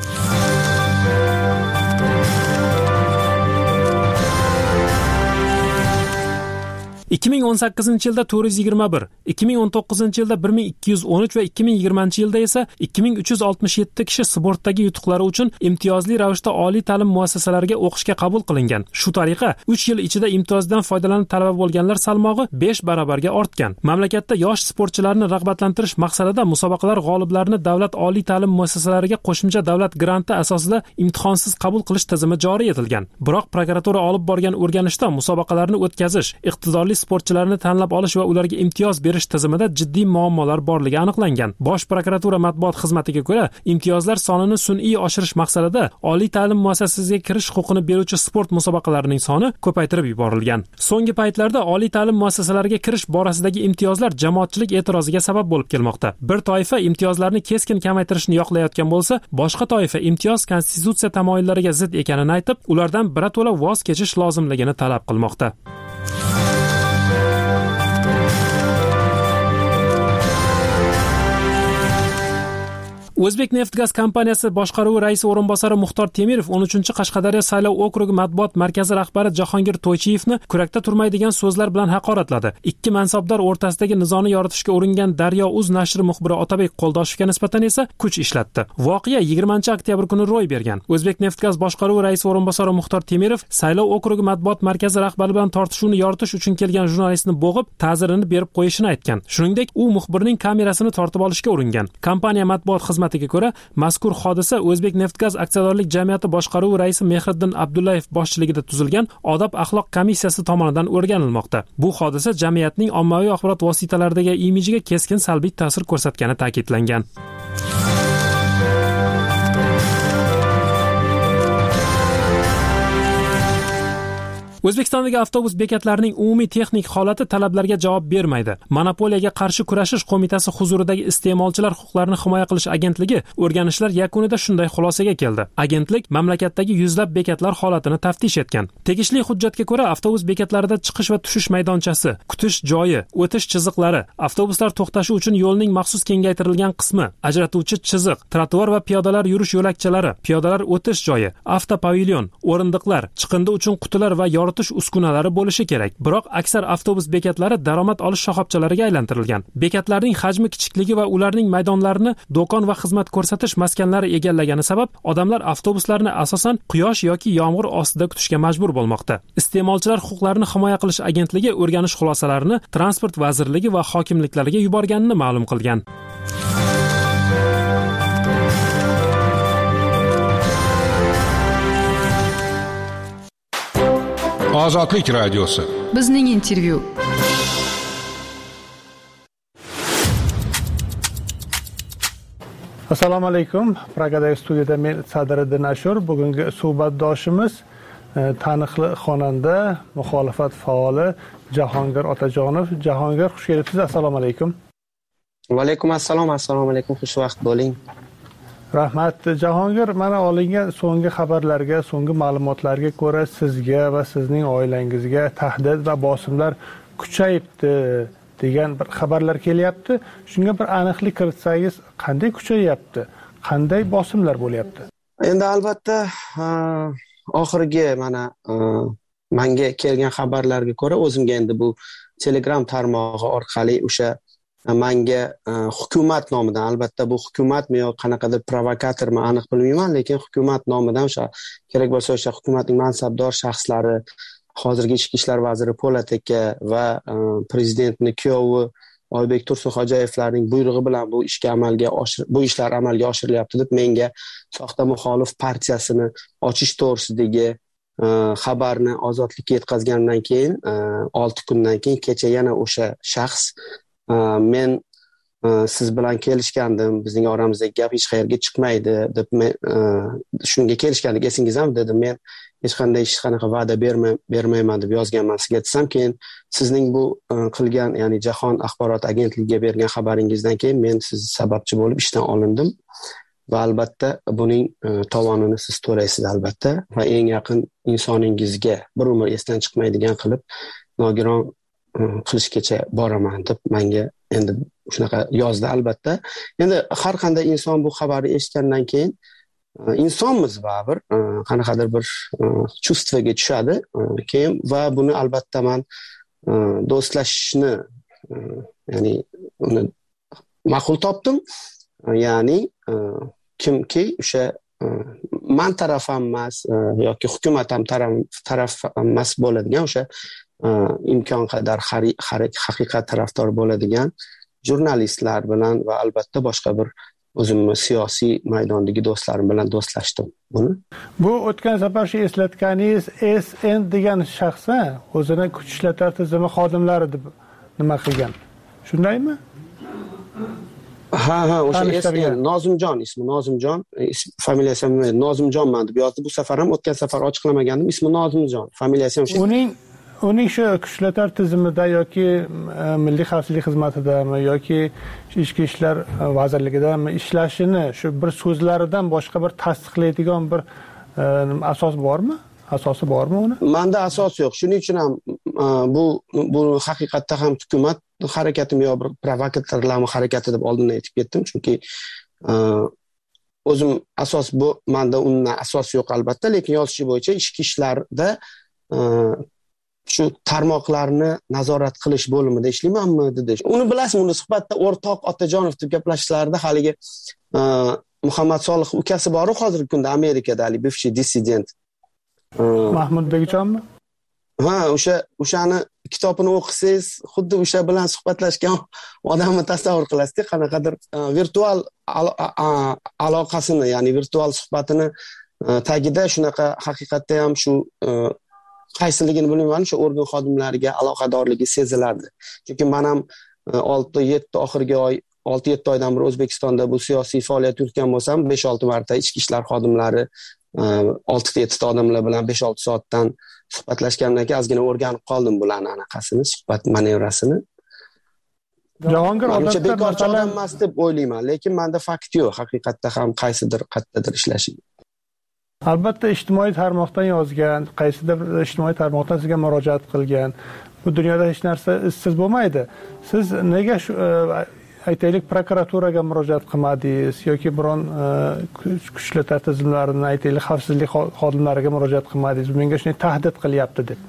ikki ming o'n sakkizinchi yilda to'rt yuz yigirma bir, ikki ming o'n to'qqizinchi yilda bir ming ikki yuz o'n uch va ikki ming yigirmanchi yilda esa ikki ming uch yuz oltmish yetti kishi sportdagi yutuqlari uchun imtiyozli ravishda oliy ta'lim muassasalariga o'qishga qabul qilingan. Shu tariqa uch yil ichida imtiyozdan foydalanib talaba bo'lganlar salmog'i besh barobarga ortgan. Mamlakatda yosh sportchilarni rag'batlantirish maqsadida musobaqalar g'oliblarini davlat oliy ta'lim muassasalariga qo'shimcha davlat granti asosida imtihonsiz qabul qilish tizimi joriy etilgan. Biroq prokuratura olib borgan o'rganishda musobaqalarni o'tkazish, iqtidorli sportchilarni tanlab olish va ularga imtiyoz berish tizimida jiddiy muammolar borligi aniqlangan. Bosh prokuratura matbuot xizmatiga ko'ra, imtiyozlar sonini sun'iy oshirish maqsadida oliy ta'lim muassasasiga kirish huquqini beruvchi sport musobaqalarining soni ko'paytirib yuborilgan. So'nggi paytlarda oliy ta'lim muassasalariga kirish borasidagi imtiyozlar jamoatchilik e'tiroziga sabab bo'lib kelmoqda. Bir toifa imtiyozlarni keskin kamaytirishni yoqlayotgan bo'lsa, boshqa toifa imtiyoz konstitutsiya tamoyillariga zid ekanini aytib, ulardan birato'la voz kechish lozimligini talab qilmoqda. O'zbekneftgaz kompaniyasi boshqaruvi raisi o'rinbosari Muxtor Temirov o'n uchinchi Qashqadaryo saylov okrugi matbuot markazi rahbari Jahongir To'ychiyevni kurakda turmaydigan so'zlar bilan haqoratladi. Ikki mansabdor o'rtasidagi nizoni yoritishga uringan Daryo.uz nashri muxbiri Otabek Qo'ldoshevga nisbatan esa kuch ishlatdi. Voqea yigirmanchi oktyabr kuni ro'y bergan. O'zbekneftgaz boshqaruvi raisi o'rinbosari Muxtor Temirov saylov okrugi matbuot markazi rahbari bilan tortishuvni yoritish uchun kelgan jurnalistni bo'g'ib, ta'zirini berib qo'yishini aytgan. Shuningdek, u muxbirning kamerasini tortib olishga uringan. Kompaniya matbuot xizmati ga ko'ra, mazkur hodisa O'zbekneftgaz aksiyadorlik jamiyati boshqaruvi raisi Mehriddin Abdullayev boshchiligida tuzilgan Odob axloq komissiyasi tomonidan o'rganilmoqda. Bu hodisa jamiyatning ommaviy axborot vositalaridagi imijiga keskin salbiy ta'sir ko'rsatgani ta'kidlangan. O'zbekistondagi avtobus bekatlarining umumiy texnik holati talablarga javob bermaydi. Monopoliyaga qarshi kurashish qo'mitasi huzuridagi iste'molchilar huquqlarini himoya qilish agentligi o'rganishlar yakunida shunday xulosaga keldi. Agentlik mamlakatdagi yuzlab bekatlar holatini taftish etgan. Tegishli hujjatga ko'ra, avtobus bekatlarida chiqish va tushish maydonchasi, kutish joyi, o'tish chiziqlari, avtobuslar to'xtashi uchun yo'lning maxsus kengaytirilgan qismi, ajratuvchi chiziq, trotuar va piyodalar yurish yo'lakchalari, piyodalar o'tish joyi, avtopavilyon, o'rindiqlar, chiqindi uchun qutilar va yoritish uskunalari bo'lishi kerak. Biroq aksar avtobus bekatlari daromad olish shoxobchalariga aylantirilgan. Bekatlarning hajmi kichikligi va ularning maydonlarini do'kon va xizmat ko'rsatish maskanlari egallagani sabab odamlar avtobuslarni asosan quyosh yoki yomg'ir ostida kutishga majbur bo'lmoqda. Iste'molchilar huquqlarini himoya qilish agentligi o'rganish xulosalarini Transport vazirligi va hokimliklarga yuborganini ma'lum qilgan. Ozodlik radiosi. Bizning intervyu. Assalomu alaykum. Pragadagi studiyada men Sadriddin Ashur. Bugungi suhbatdoshimiz taniqli xonanda, muxolifat faoli Jahongir Otajonov. Jahongir, xush kelibsiz. Assalomu alaykum. Va alaykum assalom. Assalomu alaykum. Xushvaqt bo'ling. Rahmat. Jahongir, mana olingan so'nggi xabarlarga, so'nggi ma'lumotlarga ko'ra sizga va sizning oilangizga tahdid va bosimlar kuchayibdi degan bir xabarlar kelyapti. Shunga bir aniqlik kiritsangiz, qanday kuchayapti? Qanday bosimlar bo'lyapti? Endi albatta oxirgi mana menga kelgan xabarlarga ko'ra, o'zimga endi bu Telegram tarmog'i orqali o'sha menga hukumat nomidan, albatta bu hukumatmi yo qanaqadir provokatormi aniq bilmayman, lekin hukumat nomidan o'sha kerak bo'lsa o'sha hukumatning mansabdor shaxslari, hozirgi ichki ishlar vaziri Po'lat aka va prezidentning kuyovi Oybek Tursunxo'jayevlarning buyrug'i bilan bu ishga amalga oshir bu ishlar amalga oshirilyapti deb menga soxta muxolif partiyasini ochish to'g'risidagi xabarni ozodlikka yetkazgandan keyin olti kundan keyin kecha yana o'sha shaxs men siz bilan kelishgandim, bizning oramizdagi gap hech qayerga chiqmaydi deb men shunga kelishgandik, esingizami dedim. Men hech qanday hech qanaqa va'da bermayman deb yozganman sizga desam, keyin sizning bu qilgan, ya'ni Jahon axborot agentligiga bergan xabaringizdan keyin men siz sababchi bo'lib ishdan olindim va albatta buning tovonini siz to'laysiz albatta va eng yaqin insoningizga bir umr esdan chiqmaydigan qilib nogiron qilishgacha boraman deb menga endi shunaqa yozdi albatta. Endi har qanday inson bu xabarni eshitgandan keyin insonmiz baribir qanaqadir bir chustvaga tushadi keyin va buni albatta men do'stlashishni ya'ni uni ma'qul topdim. Ya'ni kimki o'sha man taraf ham emas yoki hukumat ham taraf emas bo'ladigan o'sha imkon qadar haqiqat tarafdor bo'ladigan jurnalistlar bilan va albatta boshqa bir o'zimni siyosiy maydondagi do'stlarim bilan do'stlashdim. Buni bu o'tgan safar shu eslatganingiz S N degan shaxs o'zini kuch ishlatar tizimi xodimlari deb nima qilgan, shundaymi? Ha ha, o'sha S N Nozimjon ismi, Nozimjon, familiyasi ham Nozimjonman deb yozdi. Bu safar ham o'tgan safar ochiqlamagandim, ismi Nozimjon, familiyasi ham o'sha. Uning uning shu kuchlar tizimida yoki milliy xavfsizlik xizmatidami yoki ichki ishlar vazirligidami ishlashini shu bir so'zlaridan boshqa bir tasdiqlaydigan bir asos bormi? Asosi bormi uni? Menda asos yo'q. Shuning uchun ham bu bu haqiqatda ham hukumat harakatimi yo bir provokatorlarning harakati deb oldindan aytib ketdim, chunki o'zim asos bu menda undan asos yo'q albatta, lekin yozishi bo'yicha ichki ishlarda shu tarmoqlarni nazorat qilish bo'limida ishlaymanmi dedi. Uni bilasizmi, uni suhbatda o'rtoq Otajonov deb gaplashishlarida haligi Muhammad Solih ukasi bor-ku hozirgi kunda Amerikada, hali bivshiy dissident Mahmudbekjonmi? Ha, o'sha o'shani kitobini o'qisangiz, xuddi o'sha bilan suhbatlashgan odamni tasavvur qilasiz, qanaqadir virtual aloqasini, ya'ni virtual suhbatini tagida shunaqa haqiqatda ham shu qaysiligini bilmayman, shu organ xodimlariga aloqadorligi sezilardi. Chunki men ham olti yetti oxirgi oy olti yetti oydan beri O'zbekistonda bu siyosiy faoliyat yuritgan bo'lsam, besh olti marta ichki ishlar xodimlari olti yetti ta odamlar bilan besh olti soatdan suhbatlashgandan keyin ozgina o'rganib qoldim bularning anaqasini, suhbat manevrasini. Jahongir odatda bekorchi odam emas deb o'ylayman, lekin menda fakt yo'q, haqiqatda ham qaysidir qayerdadir ishlashi. Albatta ijtimoiy tarmoqdan yozgan, qaysidir ijtimoiy tarmoqdan sizga murojaat qilgan. Bu dunyoda hech narsa izsiz bo'lmaydi. Siz nega shu aytaylik prokuraturaga murojaat qilmadingiz yoki biron kuchli tizimlarning aytaylik xavfsizlik xodimlariga murojaat qilmadingiz? Menga shunday tahdid qilyapti deb.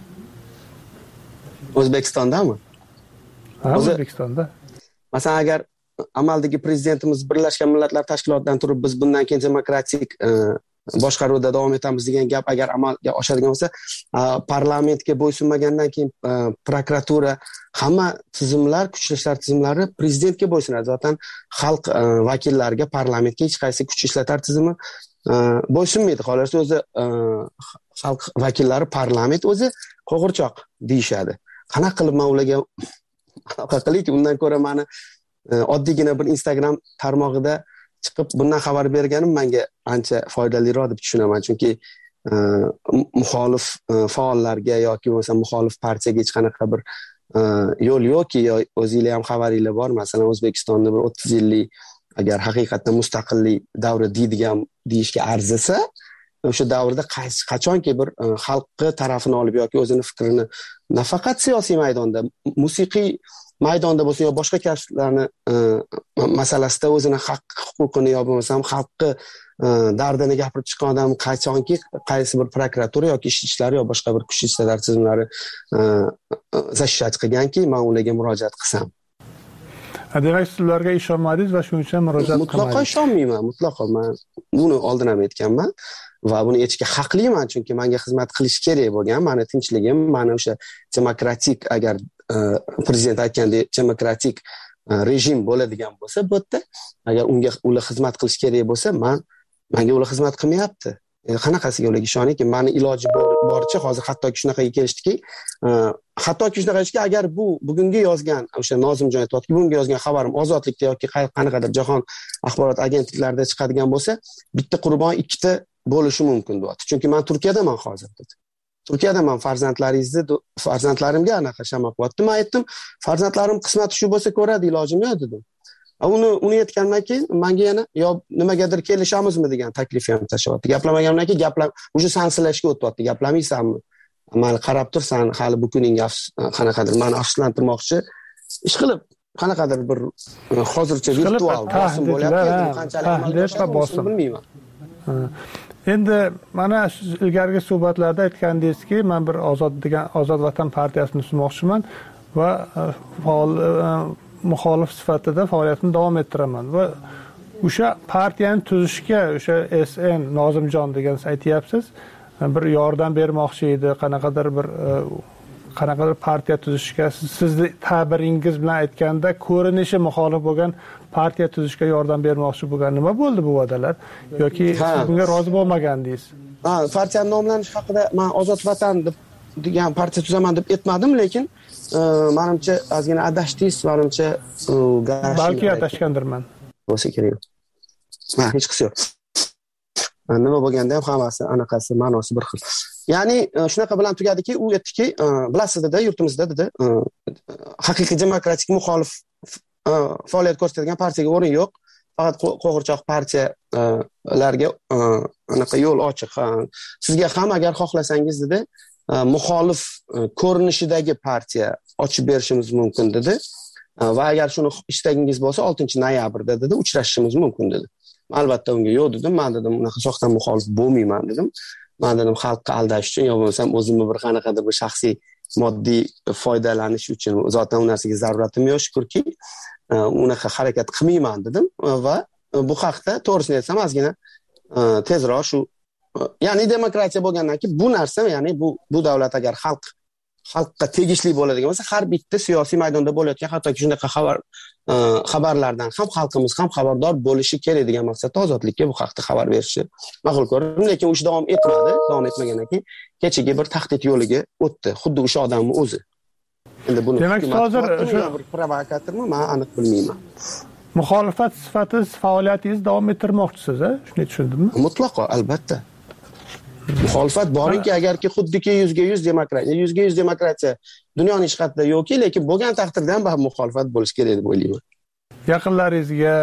O'zbekistondami? Ha, O'zbekistonda. Masalan, agar amaldagi prezidentimiz Birlashgan Millatlar Tashkilotidan turib biz bundan keyin demokratik boshqaruvda davom etamiz degan gap agar amalga oshadigan bo'lsa, parlamentga bo'ysunmagandan keyin prokuratura, hamma tizimlar, kuchli ishlar tizimlari prezidentga bo'ysunadi. Zaten xalq vakillariga, parlamentga hech qaysi kuchli ishlar tizimi bo'ysunmaydi. Xolos o'zi xalq vakillari, parlament o'zi qo'g'irchoq deyishadi. Qanaqa qilib men ularga aloqa qilayki, undan ko'ra meni oddiygina bir Instagram tarmog'ida chiqib bundan xabar berganim menga ancha foydaliroq deb tushunaman, chunki muxolif faollarga yoki bo'lmasa muxolif partiyaga hech qanaqa bir yo'l yo'qki, o'zingizlar ham xabaringlar bor. Masalan, O'zbekistonda bir o'ttiz yillik agar haqiqatdan mustaqillik davri deydigan deyishga arzisa, o'sha davrda qachonki bir xalqi tarafini olib yoki o'zini fikrini nafaqat siyosiy maydonda, musiqiy maydonda bo'lsin yo boshqa kasblarni masalasida o'zini haq huquqini yo bo'lmasam xalqi dardini gapirib chiqqan odam qachonki qaysi bir prokuratura yoki ichki ishlar yo boshqa bir kuchli ishlar tizimlari защищать qilganki, men ularga murojaat qilsam. Demak, siz ularga ishonmadingiz va shuning uchun murojaat qilmadingiz. Mutlaqo ishonmayman, mutlaqo. Men buni oldin ham aytganman va buni aytishga haqliman, chunki menga xizmat qilish kerak bo'lgan, meni tinchligim, meni o'sha demokratik, agar prezident aytgandek demokratik rejim bo'ladigan bo'lsa, bu yerda agar unga ular xizmat qilish kerak bo'lsa, men menga ular xizmat qilmayapti. qanaqasiga ularga ishonayki, mani iloji boricha hozir hattoki shunaqaga kelishdiki, hattoki shunaqa qilishki, agar bu bugungi yozgan o'sha Nozimjon aytayotgan bugungi yozgan xabarim Ozodlikda yoki qanaqadir jahon axborot agentliklarida chiqadigan bo'lsa, bitta qurbon ikkita bo'lishi mumkin deyapti. Chunki men Turkiyadaman hozir dedi. Turkiyadaman, farzandlaringizni farzandlarimga anaqa shama qilyapti. Men aytdim, farzandlarim qismati shu bo'lsa ko'radi, ilojim yo'q dedim. Uni uni aytgandan keyin menga yana yo nimagadir kelishamizmi degan taklif ham tashlayapti. Gaplamagandan keyin gaplar o'sha sansilashga o'tyapti. Gaplamaysanmi? Mani qarab tursan, hali bu kuning qanaqadir meni afsuslantirmoqchi ish qilib, qanaqadir bir hozircha virtual bosim bo'lyapti. Qanchalik bosim bilmayman. Endi mana ilgarigi suhbatlarda aytgandingizki, men bir Ozod degan Ozod Vatan partiyasini tuzmoqchiman va faol muxolif sifatida faoliyatimni davom ettiraman va o'sha partiyani tuzishga o'sha S N Nozimjon degan aytyapsiz, bir yordam bermoqchi edi, qanaqadir bir qanaqadir partiya tuzishga, sizni ta'biringiz bilan aytganda ko'rinishi muxolif bo'lgan partiya tuzishga yordam bermoqchi bo'lgan. Nima bo'ldi bu va'dalar yoki siz bunga rozi bo'lmagandingiz? Ha, partiya nomlanishi haqida men Ozod Vatan deb degan partiya tuzaman deb aytmadim, lekin menimcha ozgina adashdingiz, menimcha balki adashgandirman. Bo'lsa kerak. Ha, hech qisi yo'q. Nima bo'lganda ham hammasi anaqasi ma'nosi bir xil. Ya'ni shunaqa bilan tugadiki, u aytdiki, bilasiz dedi, yurtimizda dedi, haqiqiy demokratik muxolif faoliyat ko'rsatadigan partiyaga o'rin yo'q. Faqat qo'g'irchoq partiyalarga anaqa yo'l ochiq. Sizga ham agar xohlasangiz dedi, muxolif ko'rinishidagi partiya ochib berishimiz mumkin dedi. Va agar shuni istagingiz bo'lsa oltinchi noyabrda dedi, uchrashishimiz mumkin dedi. Albatta unga yo'q dedim. Men dedim, unaqa soxta muxolif bo'lmayman dedim. Men dedim, xalqqa aldash uchun yo bo'lmasam o'zimni bir qanaqadir bir shaxsiy moddiy foydalanish uchun zotan u narsaga zaruratim yo'q, shukrki, unaqa harakat qilmayman dedim va bu haqda to'g'risini aytsam ozgina tezroq shu, ya'ni demokratiya bo'lgandan keyin bu narsa, ya'ni bu bu davlat agar xalq xalqqa tegishli bo'ladigan bo'lsa, har bitta siyosiy maydonda bo'layotgan hattoki shunaqa xabar xabarlardan ham xalqimiz ham xabardor bo'lishi kerak degan maqsadda Ozodlikka bu haqda xabar berishi ma'qul ko'rdim, lekin u ish davom etmadi. Davom etmagandan keyin kechagi bir tahdid yo'liga o'tdi, xuddi o'sha odamning o'zi. Endi buni demak, hozir shu bir provokatormi, men aniq bilmayman. Muxolifat sifatida faoliyatingizni davom ettirmoqchisiz, a? Shuni tushundimmi? Mutlaqo, albatta. Muxolifat borinki, agarki xuddiki yuzga yuz demokratiya, yuzga yuz demokratiya dunyoning hech qayerida yo'qki, lekin bo'lgan taqdirda ham bu muxolifat bo'lishi kerak deb o'ylayman. Yaqinlaringizga,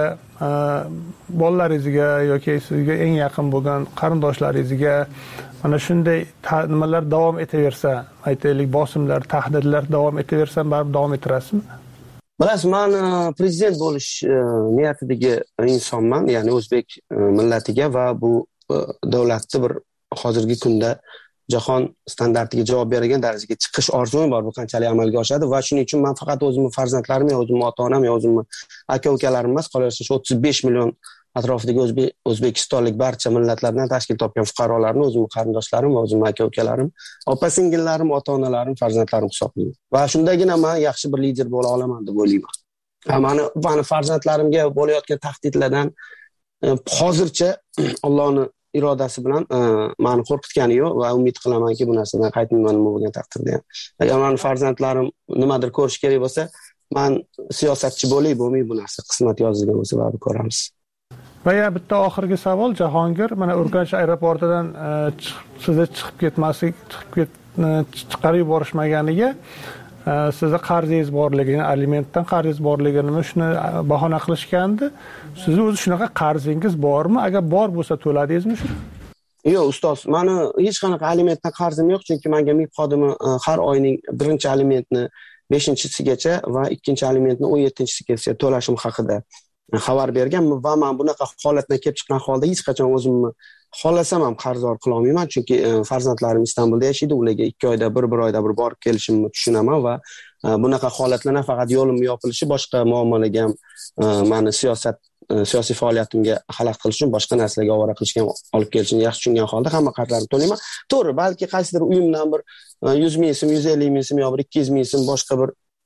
bolalaringizga yoki sizga eng yaqin bo'lgan qarindoshlaringizga mana shunday nimalar davom etaversa, aytaylik, bosimlar, tahdidlar davom etaversa, baribir davom ettirasizmi? Bilasiz, men prezident bo'lish niyatidagi insonman, ya'ni o'zbek millatiga va bu davlatni bir hozirgi kunda jahon standartiga javob beradigan darajaga chiqish orzum bor. Bu qanchalik amalga oshadi va shuning uchun men faqat o'zimning farzandlarim, o'zimning ota-onam, o'zimning aka-ukalarim emas, qolaversa shu o'ttiz besh million atrofidagi o'zbek o'zbekistonlik barcha millatlardan tashkil topgan fuqarolarni o'zimning qarindoshlarim va o'zimning aka-ukalarim, opa-singillarim, ota-onalarim, farzandlarim hisoblayman. Va shundagina men yaxshi bir lider bo'la olaman deb o'ylayman. Mani mani farzandlarimga bo'layotgan tahdidlardan hozircha Allohning irodasi bilan meni qo'rqitgani yo'q va umid qilamanki bu narsadan qaytmayman nima bo'lgan taqdirda ham. Agar meni farzandlarim nimadir ko'rish kerak bo'lsa, men siyosatchi bo'lay, bo'lmay bu narsa qismat yozilgan bo'lsa baribir ko'ramiz. Va ya bitta oxirgi savol, Jahongir, mana Urganch aeroportidan sizni chiqib ketmaslik, chiqib ket chiqarib yuborishmaganiga sizda qarzingiz borligini, alimentdan qarzingiz borligini shuni bahona qilishgandi. Sizni o'zi shunaqa qarzingiz bormi? Agar bor bo'lsa to'ladingizmi shuni? Yo'q, ustoz, meni hech qanaqa alimentdan qarzim yo'q, chunki menga M I B xodimi har oyning birinchi alimentni beshinchisigacha va ikkinchi alimentni o'n yettinchisigacha to'lashim haqida xabar bergan va men bunaqa holatdan kelib chiqqan holda hech qachon o'zimni xohlasam ham qarzdor qila olmayman, chunki farzandlarim Istanbulda yashaydi, ularga ikki oyda bir bir oyda bir borib kelishimni tushunaman va bunaqa holatlardan faqat yo'limni yopilishi, boshqa muammolarga ham meni siyosat siyosiy faoliyatimga xalaqit qilish uchun boshqa narsalarga ovora qilishga olib kelishini yaxshi tushungan holda hamma qarzlarni to'layman. To'g'ri, balki qaysidir uyimdan bir yuz ming so'm, yuz ellik ming so'm yo bir ikki yuz ming so'm boshqa bir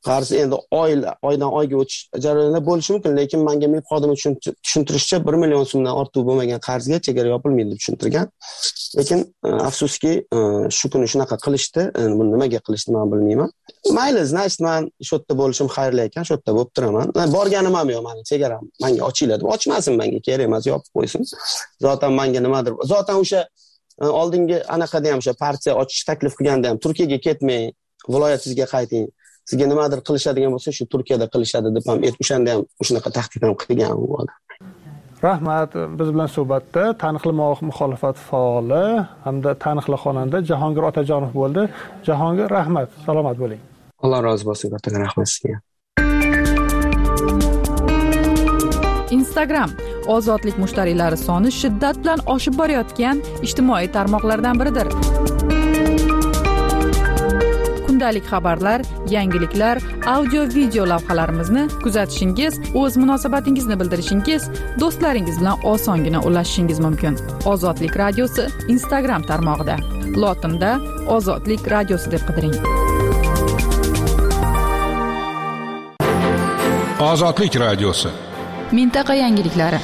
qarz endi oy oydan oyga o'tish jarayonida bo'lishi mumkin, lekin menga men xodimim tushuntirishcha bir million so'mdan ortiq bo'lmagan qarzga chegara yopilmaydi deb tushuntirgan. Lekin afsuski shu kuni shunaqa qilishdi. Buni nimaga qilishdi men bilmayman. Mayli, значит, men shu yerda bo'lishim xayrli ekan, shu yerda bo'lib turaman. Borganim ham yo'q, meni chegaram menga ochiladi. Ochmasin, menga kerak emas, yopib qo'ysin. Zotan menga nimadir. Zotan o'sha oldingi anaqada ham o'sha partiya ochish taklif qilganda ham Turkiyaga ketmang, viloyatingizga qayting. Sizga nimadir qilishadigan bo'lsa, shu Turkiyada qilishadi deb ham o'shanda ham shunaqa tahdid ham qilgan u. Rahmat, biz bilan suhbatda taniqli muxolifat faoli hamda taniqli xonanda Jahongir Otajonov bo'ldi. Jahongir, rahmat, salomat bo'ling. Alloh rozi bo'lsin, katta rahmat sizga. Instagram ozodlik mushtariylari soni shiddat bilan oshib borayotgan ijtimoiy tarmoqlardan biridir. Kundalik xabarlar, yangiliklar, audio-video lavhalarimizni kuzatishingiz, o'z munosabatingizni bildirishingiz, do'stlaringiz bilan osongina ulashishingiz mumkin. Ozodlik radiosi Instagram tarmog'ida. Lotinda Ozodlik radiosi deb qidiring. Ozodlik radiosi. Mintaqa yangiliklari.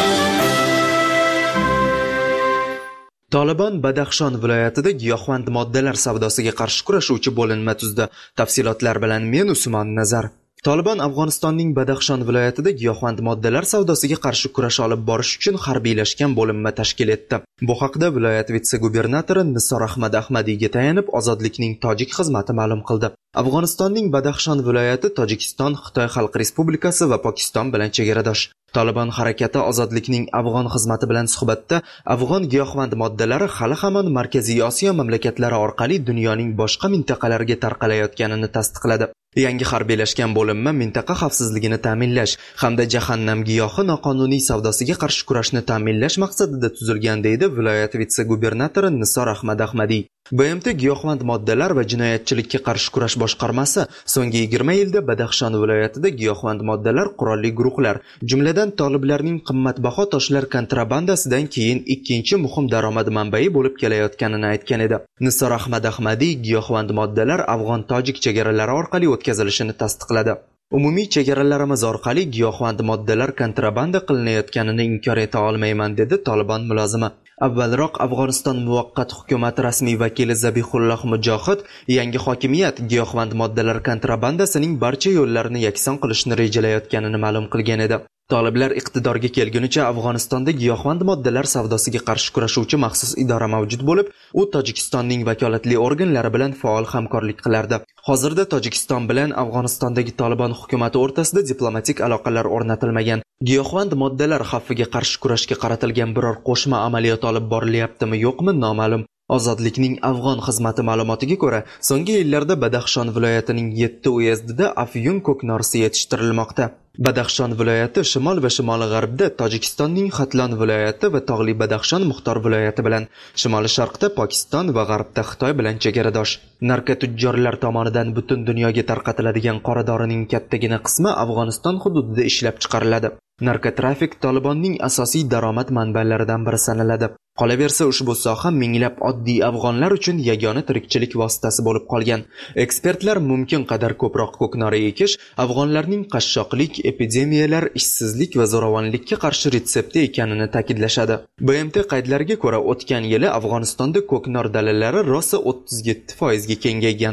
Tolibon Badaxshon viloyatida giyohvand moddalar savdosiga qarshi kurashuvchi bo'linma tuzdi. Tafsilotlar bilan men Usmon Nazar. Tolibon Afg'onistonning Badaxshon viloyatida giyohvand moddalar savdosiga qarshi kurash olib borish uchun harbiylashgan bo'linma tashkil etdi. Bu haqda viloyat vitse-gubernatori Nisor Ahmad Ahmadiyga tayanib Ozodlikning tojik xizmati ma'lum qildi. Afg'onistonning Badaxshon viloyati Tojikiston, Xitoy Xalq Respublikasi va Pokiston bilan chegaradosh. Tolibon harakati Ozodlikning Afg'on xizmati bilan suhbatda Afg'on giyohvand moddalari hali hamon Markaziy Osiyo mamlakatlari orqali dunyoning boshqa mintaqalariga tarqalayotganini tasdiqladi. Yangi harbiylashgan bo'linma mintaqa xavfsizligini ta'minlash hamda jahannam giyohi noqonuniy savdosiga qarshi kurashni ta'minlash maqsadida tuzilgan, deydi viloyat vitse-gubernatori Nisor Ahmad Ahmadiy. B M T giyohvand moddalar va jinoyatchilikka qarshi kurash boshqarmasi so'nggi yigirma yilda Badaxshon viloyatida giyohvand moddalar, qurolli guruhlar, jumladan toliblarning qimmatbaho toshlar kontrabandasidan keyin ikkinchi muhim daromad manbai bo'lib kelayotganini aytgan edi. Nisor Ahmad Ahmadiy giyohvand moddalar Afg'on-tojik chegaralari orqali o'tkazilishini tasdiqladi. Umumiy chegaralarimiz orqali giyohvand moddalar kontrabanda qilinayotganini inkor eta olmayman, dedi Tolibon mulozimi. Avvalroq Afg'oniston muvaqqat hukumati rasmiy vakili Zabihulloh Mujohid yangi hokimiyat giyohvand moddalar kontrabandasining barcha yo'llarini yakson qilishni rejalayotganini ma'lum qilgan edi. Toliblar iqtidorga kelgunicha Afg'onistonda giyohvand moddalar savdosiga qarshi kurashuvchi maxsus idora mavjud bo'lib, u Tojikistonning vakolatli organlari bilan faol hamkorlik qilardi. Hozirda Tojikiston bilan Afg'onistondagi Tolibon hukumati o'rtasida diplomatik aloqalar o'rnatilmagan. Giyohvand moddalar xavfiga qarshi kurashga qaratilgan biror qo'shma amaliyot olib borilyaptimi, yo'qmi noma'lum. Ozodlikning Afg'on xizmati ma'lumotiga ko'ra, so'nggi yillarda Badaxshon viloyatining yetti uyezdida afyun ko'knorisi yetishtirilmoqda. Badaxshon viloyati shimol va shimoli-g'arbda Tojikistonning Xatlon viloyati va tog'li Badaxshon Muxtor viloyati bilan, shimoli-sharqda Pokiston va g'arbda Xitoy bilan chegaradosh. Narkotujjorlar tomonidan butun dunyoga tarqatiladigan qora dorining kattagina qismi Afg'oniston hududida ishlab chiqariladi. Narkotrafik Tolibonning asosiy daromad manbalaridan biri sanaladi. Qolaversa, ushbu soha minglab oddiy afg'onlar uchun yagona tirikchilik vositasi bo'lib qolgan. Ekspertlar mumkin qadar ko'proq ko'knori ekish afg'onlarning qashshoqlik, epidemiyalar, ishsizlik va zo'ravonlikka qarshi retsepti ekanini ta'kidlashadi. B M T qaydlariga ko'ra, o'tgan yili Afg'onistonda ko'knor dalalari rosa o'ttiz yetti foiz ga kengaygan.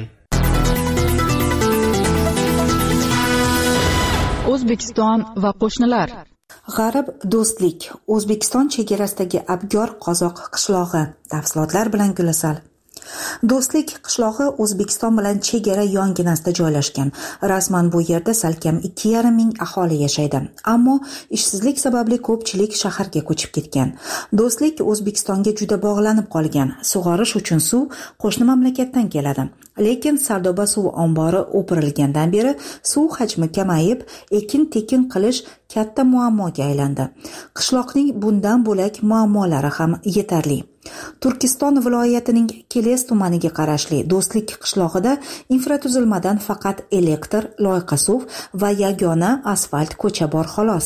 O'zbekiston va qo'shnilar. G'arib do'stlik. O'zbekiston chegarasidagi Abgor qozoq qishlog'i. Tafsilotlar bilan Gulasal. Do'stlik qishlog'i O'zbekiston bilan chegara yonginasida joylashgan. Rasman bu yerda salkam ikki yarim ming aholi yashaydi. Ammo ishsizlik sababli ko'pchilik shaharga ko'chib ketgan. Do'stlik O'zbekistonga juda bog'lanib qolgan. Sug'orish uchun suv qo'shni mamlakatdan keladi. Lekin Sardoba suv ombori o'pirilgandan beri suv hajmi kamayib, ekin-tekin qilish katta muammoga aylandi. Qishloqning bundan bo'lak muammolari ham yetarli. Turkiston viloyatining Keles tumaniga qarashli Do'stlik qishlog'ida infratuzilmadan faqat elektr, loyqa suv va yagona asfalt ko'cha bor xolos.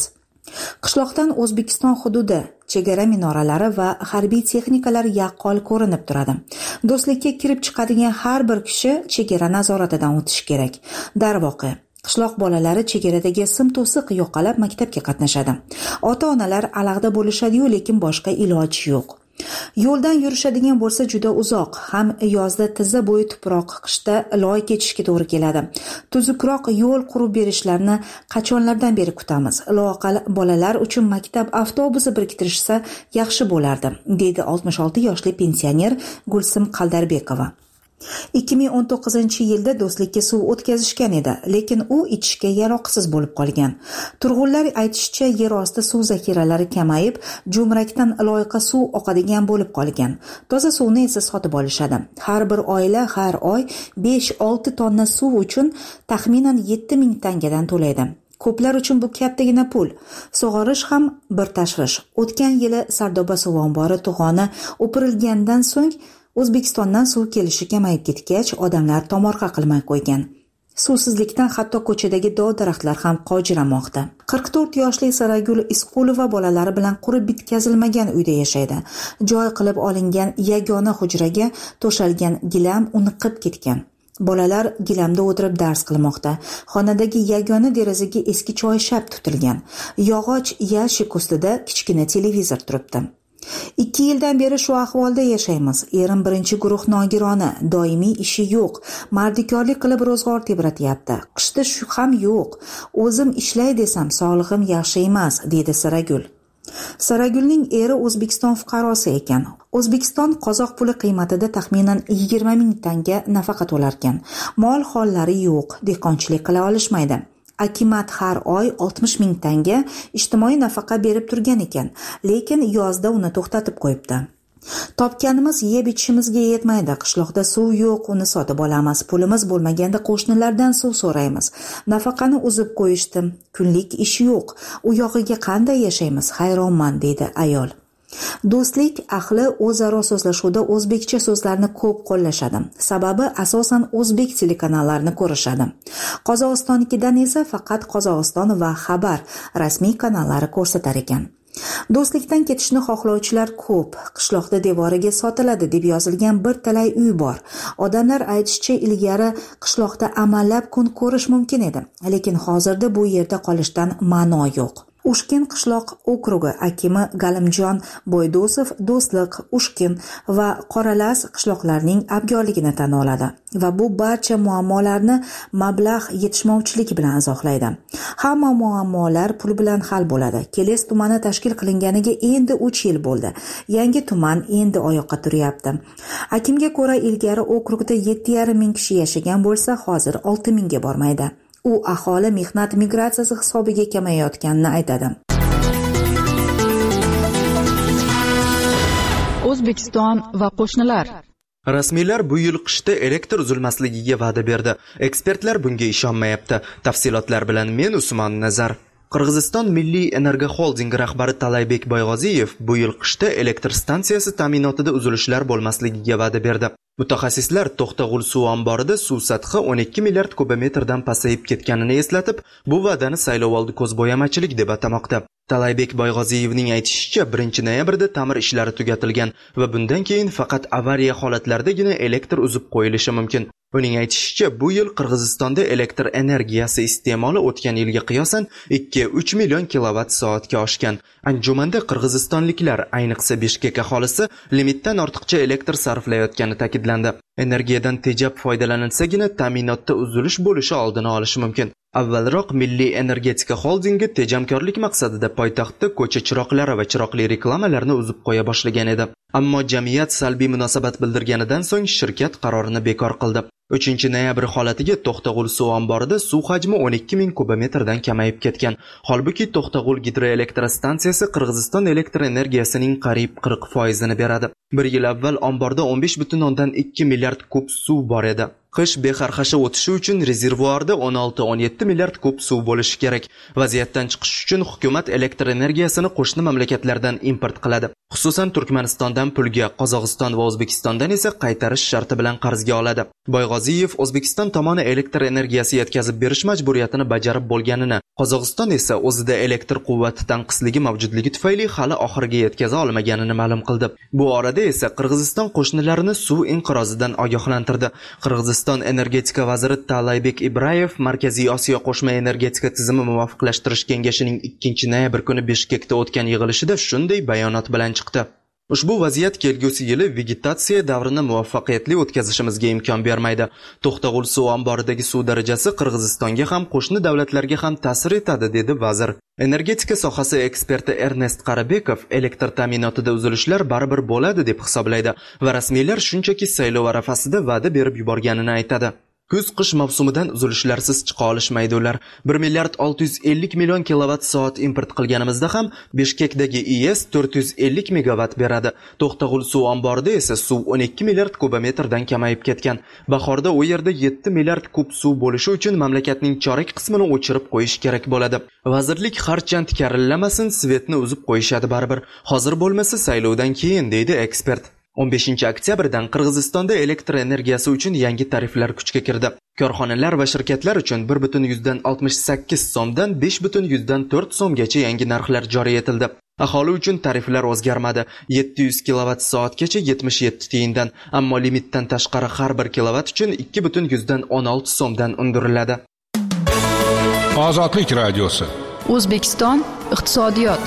Qishloqdan O'zbekiston hududi, chegara minoralari va harbiy texnikalar yaqqol ko'rinib turadi. Do'stlikka kirib chiqadigan har bir kishi chegara nazoratidan o'tishi kerak. Darvoqe, qishloq bolalari chegaradagi sim to'siq yo'qolab maktabga qatnashadi. Ota-onalar alag'da bo'lishadi-yu, lekin boshqa iloj yo'q. Yo'ldan yurishadigan bo'lsa juda uzoq, ham yozda tizza bo'yi tuproq, qishda loy kechishga to'g'ri keladi. Tuzukroq yo'l qurib berishlarini qachonlardan beri kutamiz. Loaqal bolalar uchun maktab avtobusi biriktirishsa yaxshi bo'lardi, deydi oltmish olti yoshli pensioner Gulsim Qaldarbekova. ikki ming o'n to'qqizinchi yilda Do'stlikka suv o'tkazishgan edi, lekin u ichishga yaroqsiz bo'lib qolgan. Turg'unlar aytishicha, yer osti suv zaxiralari kamayib, jo'mrakdan loyqa suv oqadigan bo'lib qolgan. Toza suvni esa sotib olishadi. Har bir oila har oy besh olti tonna suv uchun taxminan yetti ming tangadan to'laydi. Ko'plar uchun bu kattagina pul. Sug'orish ham bir tashvish. O'tgan yili Sardoba suv ombori to'g'oni o'pirilgandan so'ng O'zbekistondan suv kelishi kamayib ketgach, odamlar tomorqa qilmay qo'ygan. Suvsizlikdan hatto ko'chadagi dov-daraxtlar ham qojiramoqda. qirq to'rt yoshli Saragul Isqulova bolalari bilan qurib bitkazilmagan uyda yashaydi. Joy qilib olingan yagona hujraga to'shalgan gilam uniqib ketgan. Bolalar gilamda o'tirib dars qilmoqda. Xonadagi yagona derazaga eski choyshab tutilgan. Yog'och yashik ustida kichkina televizor turibdi. Ikki yildan beri shu ahvolda yashaymiz. Erim birinchi guruh nogironi, doimiy ishi yo'q. Mardikorlik qilib ro'zg'or tebratyapti. Qishda shu ham yo'q. O'zim ishlay desam, sog'lig'im yaxshi emas, dedi Saragul. Saragulning eri O'zbekiston fuqarosi ekan. O'zbekiston qozoq puli qiymatida taxminan yigirma ming tanga nafaqa to'larkan. Mol hollari yo'q, dehqonchilik qila olishmaydi. Akimat har oy oltmish ming tanga ijtimoiy nafaqa berib turgan ekan, lekin yozda uni to'xtatib qo'yibdi. Topganimiz yeb ichishimizga yetmaydi. Qishloqda suv yo'q, uni sotib olamiz. Pulimiz bo'lmaganda qo'shnilardan suv so'raymiz. Nafaqani uzib qo'yishdi. Kunlik ish yo'q. U yog'iga qanday yashaymiz? Hayronman, dedi ayol. Do'stlik ahli o'zaro so'zlashuvda o'zbekcha so'zlarni ko'p qo'llashadi. Sababi asosan o'zbek telekanallarni ko'rishadi. Qozog'istonnikidan esa faqat Qozog'iston va Xabar rasmiy kanallari ko'rsatar ekan. Do'stlikdan ketishni xohlovchilar ko'p. Qishloqda devoriga sotiladi deb yozilgan bir talay uy bor. Odamlar aytishicha, ilgari qishloqda amallab kun ko'rish mumkin edi, lekin hozirda bu yerda qolishdan ma'no yo'q. Ushkin qishloq okrugi akimi Galimjon Boydosov Do'stlik, Ushkin va Qoralas qishloqlarining abgorligini tan oladi va bu barcha muammolarni mablag' yetishmovchilik bilan izohlaydi. Hamma muammolar pul bilan hal bo'ladi. Keles tumani tashkil qilinganiga endi uch yil bo'ldi. Yangi tuman endi oyoqqa turyapti. Akimga ko'ra, ilgari okrugda yetti yarim ming kishi yashagan bo'lsa, hozir olti mingga bormaydi. U aholi mehnat migratsiyasi hisobiga kamayayotganini aytadi. O'zbekiston va qo'shnilar. Rasmiylar bu yil qishda elektr uzilmasligiga va'da berdi. Ekspertlar bunga ishonmayapti. Tafsilotlar bilan men Usmon Nazar. Qirg'iziston Milliy Energo Holding rahbari Talaybek Boyg'oziyev bu yil qishda elektr stansiyasi ta'minotida uzilishlar bo'lmasligiga va'da berdi. Mutaxassislar To'xtag'ul suv omborida suv sathi o'n ikki milliard kubometrdan pasayib ketganini eslatib, bu va'dani saylovoldi ko'zbo'yamachilik deb atamoqda. Talaybek Boyg'oziyevning aytishicha, birinchi noyabrda ta'mir ishlari tugatilgan va bundan keyin faqat avariya holatlardagina elektr uzib qo'yilishi mumkin. Uning aytishicha, bu yil Qirg'izistonda elektr energiyasi iste'moli o'tgan yilga qiyosan ikki uch million kilovatt soatga oshgan. Anjumanda qirg'izistonliklar, ayniqsa Bishkek aholisi, limitdan ortiqcha elektr sarflayotgani ta'kidlandi. Energiyadan tejab foydalanilsagina ta'minotda uzilish bo'lishi oldini olish mumkin. Avvalroq Milliy energetika holdingi tejamkorlik maqsadida poytaxtda ko'cha chiroqlari va chiroqli reklamalarni uzib qo'ya boshlagan edi. Ammo jamiyat salbiy munosabat bildirganidan so'ng shirkat qarorini bekor qildi. uchinchi noyabr holatiga To'xtag'ul suv omborida suv hajmi o'n ikki ming kubometrdan kamayib ketgan. Holbuki To'xtag'ul gidroelektrostansiyasi Qirg'iziston elektr energiyasining qariyb qirq foizini beradi. Bir yil avval omborda o'n besh butun o'ndan ikki milliard kub suv bor edi. Qish bexarxasha o'tishi uchun rezervuarda o'n olti o'n yetti milliard kub suv bo'lishi kerak. Vaziyatdan chiqish uchun hukumat elektr energiyasini qo'shni mamlakatlardan import qiladi. Xususan Turkmanistondan pulga, Qozog'iston va O'zbekistondan esa qaytarish sharti bilan qarzga oladi. Boyg'oziyev O'zbekiston tomoni elektr energiyasi yetkazib berish majburiyatini bajarib bo'lganini, Qozog'iston esa o'zida elektr quvvati tanqisligi mavjudligi tufayli hali oxiriga yetkaza olmaganini ma'lum qildi. Bu orada esa Qirg'iziston qo'shnilarini suv inqirozidan ogohlantirdi. Qirg'iziston energetika vaziri Talaybek Ibrayev Markaziy Osiyo qo'shma energetika tizimi muvofiqlashtirish kengashining ikkinchi noyabr kuni Bishkekda o'tgan yig'ilishida shunday bayonot bilan chiqdi. Ushbu vaziyat kelgusi yili vegetatsiya davrini muvaffaqiyatli o'tkazishimizga imkon bermaydi. To'xtag'ul suv omboridagi suv darajasi Qirg'izistonga ham qo'shni davlatlarga ham ta'sir etadi, dedi vazir. Energetika sohasi eksperti Ernest Qarabekov elektr ta'minotida uzilishlar baribir bo'ladi deb hisoblaydi va rasmiylar shunchaki saylov arafasida va'da berib yuborganini aytadi. Kuz-qish mavsumidan uzilishlarsiz chiqa olishmaydi ular. bir milliard olti yuz ellik million kilovatt soat import qilganimizda ham Bishkekdagi I E S to'rt yuz ellik megawatt beradi. To'xtag'ul suv omborida esa suv o'n ikki milliard kubometrdan kamayib ketgan. Bahorda u yerda yetti milliard kub suv bo'lishi uchun mamlakatning chorak qismini o'chirib qo'yish kerak bo'ladi. Vazirlik harchand karillamasin, svetni uzib qo'yishadi baribir. Hozir bo'lmasa saylovdan keyin, deydi ekspert. o'n beshinchi oktyabrdan Qirg'izistonda elektr energiyasi uchun yangi tariflar kuchga kirdi. Korxonalar va shirkatlar uchun bir butun yuzdan oltmish sakkiz so'mdan besh butun yuzdan to'rt so'mgacha yangi narxlar joriy etildi. Aholi uchun tariflar o'zgarmadi. yetti yuz kilovatt soatgacha yetmish yetti tiyindan, ammo limitdan tashqari har bir kilovatt uchun ikki butun yuzdan o'n olti so'mdan undiriladi. Ozodlik radiosi. O'zbekiston iqtisodiyot.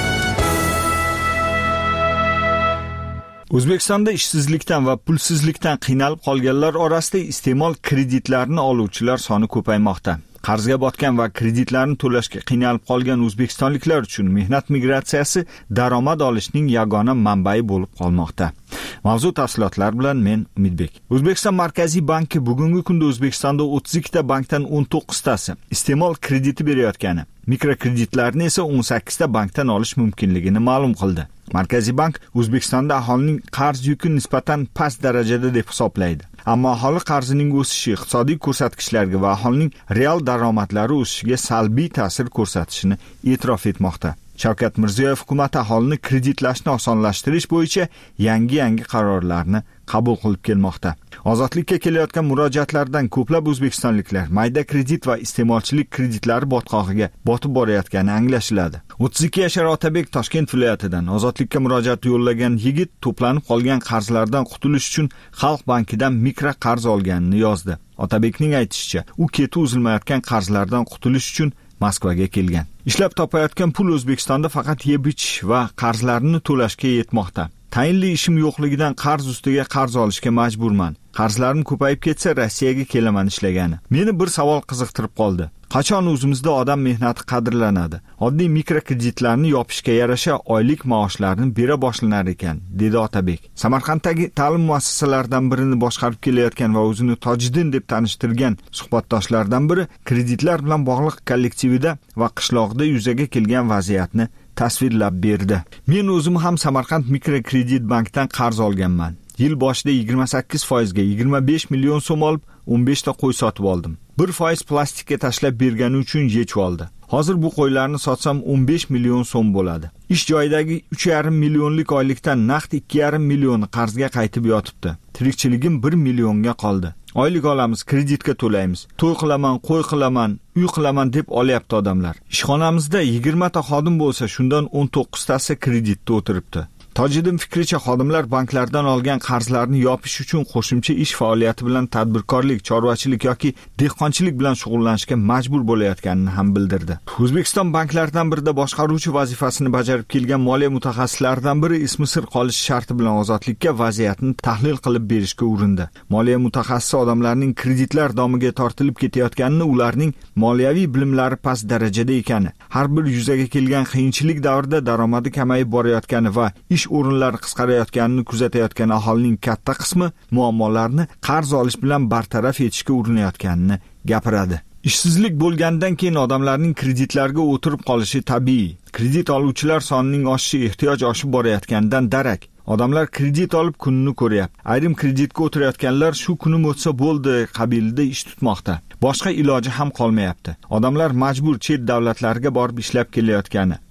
O'zbekistonda ishsizlikdan va pulsizlikdan qiynalib qolganlar orasida iste'mol kreditlarini oluvchilar soni ko'paymoqda. Qarzga botgan va kreditlarni to'lashga qiynalib qolgan o'zbekistonliklar uchun mehnat migratsiyasi daromad olishning yagona manbai bo'lib qolmoqda. Mavzu tafsilotlar bilan men Umidbek. O'zbekiston Markaziy banki bugungi kunda O'zbekistonda o'ttiz ikkita bankdan o'n to'qqiztasi iste'mol krediti berayotgani, mikrokreditlarni esa o'n sakkizta bankdan olish mumkinligini ma'lum qildi. Markaziy bank O'zbekistonda aholining qarz yuki nisbatan past darajada deb hisoblaydi. Ammo aholi qarzining o'sishi iqtisodiy ko'rsatkichlarga va aholining real daromadlari o'sishiga salbiy ta'sir ko'rsatishini e'tirof etmoqda. Shavkat Mirziyoyev hukumat aholini kreditlashni osonlashtirish bo'yicha yangi-yangi qarorlarni qabul qilib kelmoqda. Ozodlikka kelayotgan murojaatlardan ko'plab o'zbekistonliklar mayda kredit va iste'molchilik kreditlari botqog'iga botib borayotgani anglashiladi. o'ttiz ikki yashar Otabek Toshkent viloyatidan ozodlikka murojaat yo'llagan yigit to'planib qolgan qarzlardan qutulish uchun Xalq bankidan mikro qarz olganini yozdi. Otabekning aytishicha, u keti uzilmayotgan qarzlardan qutulish uchun Moskvaga kelgan. Ishlab topayotgan pul O'zbekistonda faqat yeb-ichish va qarzlarni to'lashga yetmoqda. Tayinli ishim yo'qligidan qarz ustiga qarz olishga majburman. Qarzlarim ko'payib ketsa Rossiyaga kelaman ishlagani. Meni bir savol qiziqtirib qoldi. Qachon o'zimizda odam mehnati qadrlanadi? Oddiy mikrokreditlarni yopishga yarasha oylik maoshlarni bera boshlanar ekan, dedi Otabek. Samarqanddagi ta'lim muassasalaridan birini boshqarib kelayotgan va o'zini Tojiddin deb tanishtirgan suhbatdoshlardan biri kreditlar bilan bog'liq kollektivida va qishloqda yuzaga kelgan vaziyatni tasvirlab berdi. Men o'zim ham Samarqand mikrokredit bankdan qarz olganman. Yil boshida yigirma sakkiz foizga yigirma besh million so'm olib, o'n besh ta qo'y sotib oldim. bir foiz plastikka tashlab bergani uchun yechib oldi. Hozir bu qo'ylarni sotsam o'n besh million so'm bo'ladi. Ish joyidagi uch yarim millionlik oylikdan naqd ikki yarim millioni qarzga qaytib yotibdi. Tirikchiligim bir millionga qoldi. Oylik olamiz, kreditga to'laymiz. To'y qilaman, qo'y qilaman, uy qilaman deb olyapti odamlar. Ishxonamizda yigirma ta xodim bo'lsa, shundan o'n to'qqiztasi kreditda o'tiribdi. Tojiddin fikricha xodimlar banklardan olgan qarzlarni yopish uchun qo'shimcha ish faoliyati bilan tadbirkorlik, chorvachilik yoki dehqonchilik bilan shug'ullanishga majbur bo'layotganini ham bildirdi. O'zbekiston banklaridan birida boshqaruvchi vazifasini bajarib kelgan moliya mutaxassislaridan biri ismi sir qolishi sharti bilan ozodlikka vaziyatni tahlil qilib berishga urindi. Moliya mutaxassisi odamlarning kreditlar domiga tortilib ketayotganini, ularning moliyaviy bilimlari past darajada ekani, har bir yuzaga kelgan qiyinchilik davrida daromadi kamayib borayotgani va ish o'rinlari qisqarayotganini kuzatayotgan aholining katta qismi muammolarni qarz olish bilan bartaraf etishga urinayotganini gapiradi. Ishsizlik bo'lgandan keyin odamlarning kreditlarga o'tirib qolishi tabiiy. Kredit oluvchilar sonining oshishi ehtiyoj oshib borayotganidan darak. Odamlar kredit olib kunini ko'ryapti. Ayrim kreditga o'tirayotganlar shu kunim o'tsa bo'ldi qabilida ish tutmoqda. Boshqa iloji ham qolmayapti. Odamlar majbur chet davlatlarga borib ishlab kelayotgani,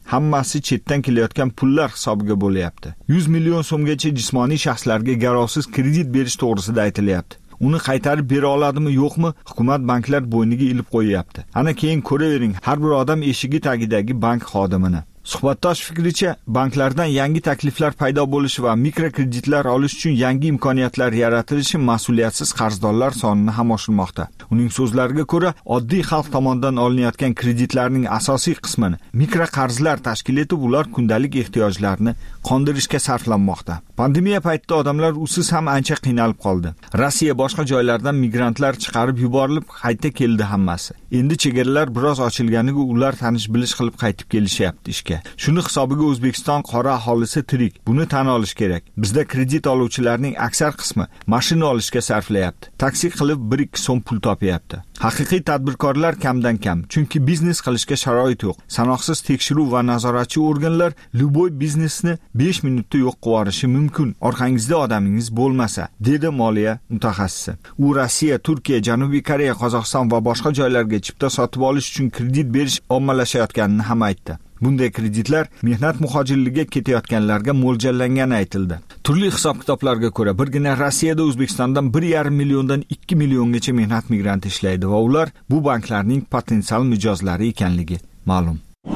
hammasi chetdan kelayotgan pullar hisobiga bo'lyapti. yuz million so'mgacha jismoniy shaxslarga garovsiz kredit berish to'g'risida aytilyapti. Uni qaytarib bera oladimi, yo'qmi, hukumat banklar bo'yniga ilib qo'yyapti. Ana keyin ko'ravering har bir odam eshigi tagidagi bank xodimini. Suhbatdosh fikricha, banklardan yangi takliflar paydo bo'lishi va mikrokreditlar olish uchun yangi imkoniyatlar yaratilishi mas'uliyatsiz qarzdorlar sonini ham oshirmoqda. Uning so'zlariga ko'ra, oddiy xalq tomonidan olinayotgan kreditlarning asosiy qismini mikroqarzlar tashkil etib, ular kundalik ehtiyojlarni qondirishga sarflanmoqda. Pandemiya paytida odamlar usiz ham ancha qiynalib qoldi. Rossiya boshqa joylardan migrantlar chiqarib yuborilib, qayta keldi hammasi. Endi chegaralar biroz ochilganiga ular tanish-bilish qilib qaytib kelishyapti ishga. Shuni hisobiga O'zbekiston qora aholisi tirik. Buni tan olish kerak. Bizda kredit oluvchilarning aksar qismi mashina olishga sarflayapti. Taksi qilib bir ikki so'm pul topyapti. Haqiqiy tadbirkorlar kamdan kam, chunki biznes qilishga sharoit yo'q. Sanoqsiz tekshiruv va nazoratchi organlar luboy biznesni besh minutda yo'q qilib yuborishi mumkin. Orqangizda odamingiz bo'lmasa, dedi moliya mutaxassisi. U Rossiya, Turkiya, Janubiy Koreya, Qozog'iston va boshqa joylarga chipta sotib olish uchun kredit berish ommalashayotganini ham aytdi. Bunday kreditlar mehnat muhojirligiga ketayotganlarga mo'ljallangani aytildi. Turli hisob-kitoblarga ko'ra, birgina Rossiyada O'zbekistondan bir yarim milliondan ikki milliongacha mehnat migranti ishlaydi va ular bu banklarning potensial mijozlari ekanligi ma'lum.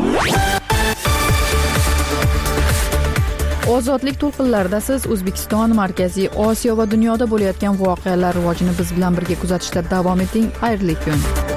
Ozodlik to'lqinlarida siz O'zbekiston, Markaziy Osiyo va dunyoda bo'layotgan voqealar rivojini biz bilan birga kuzatishda davom eting. Xayrli kun.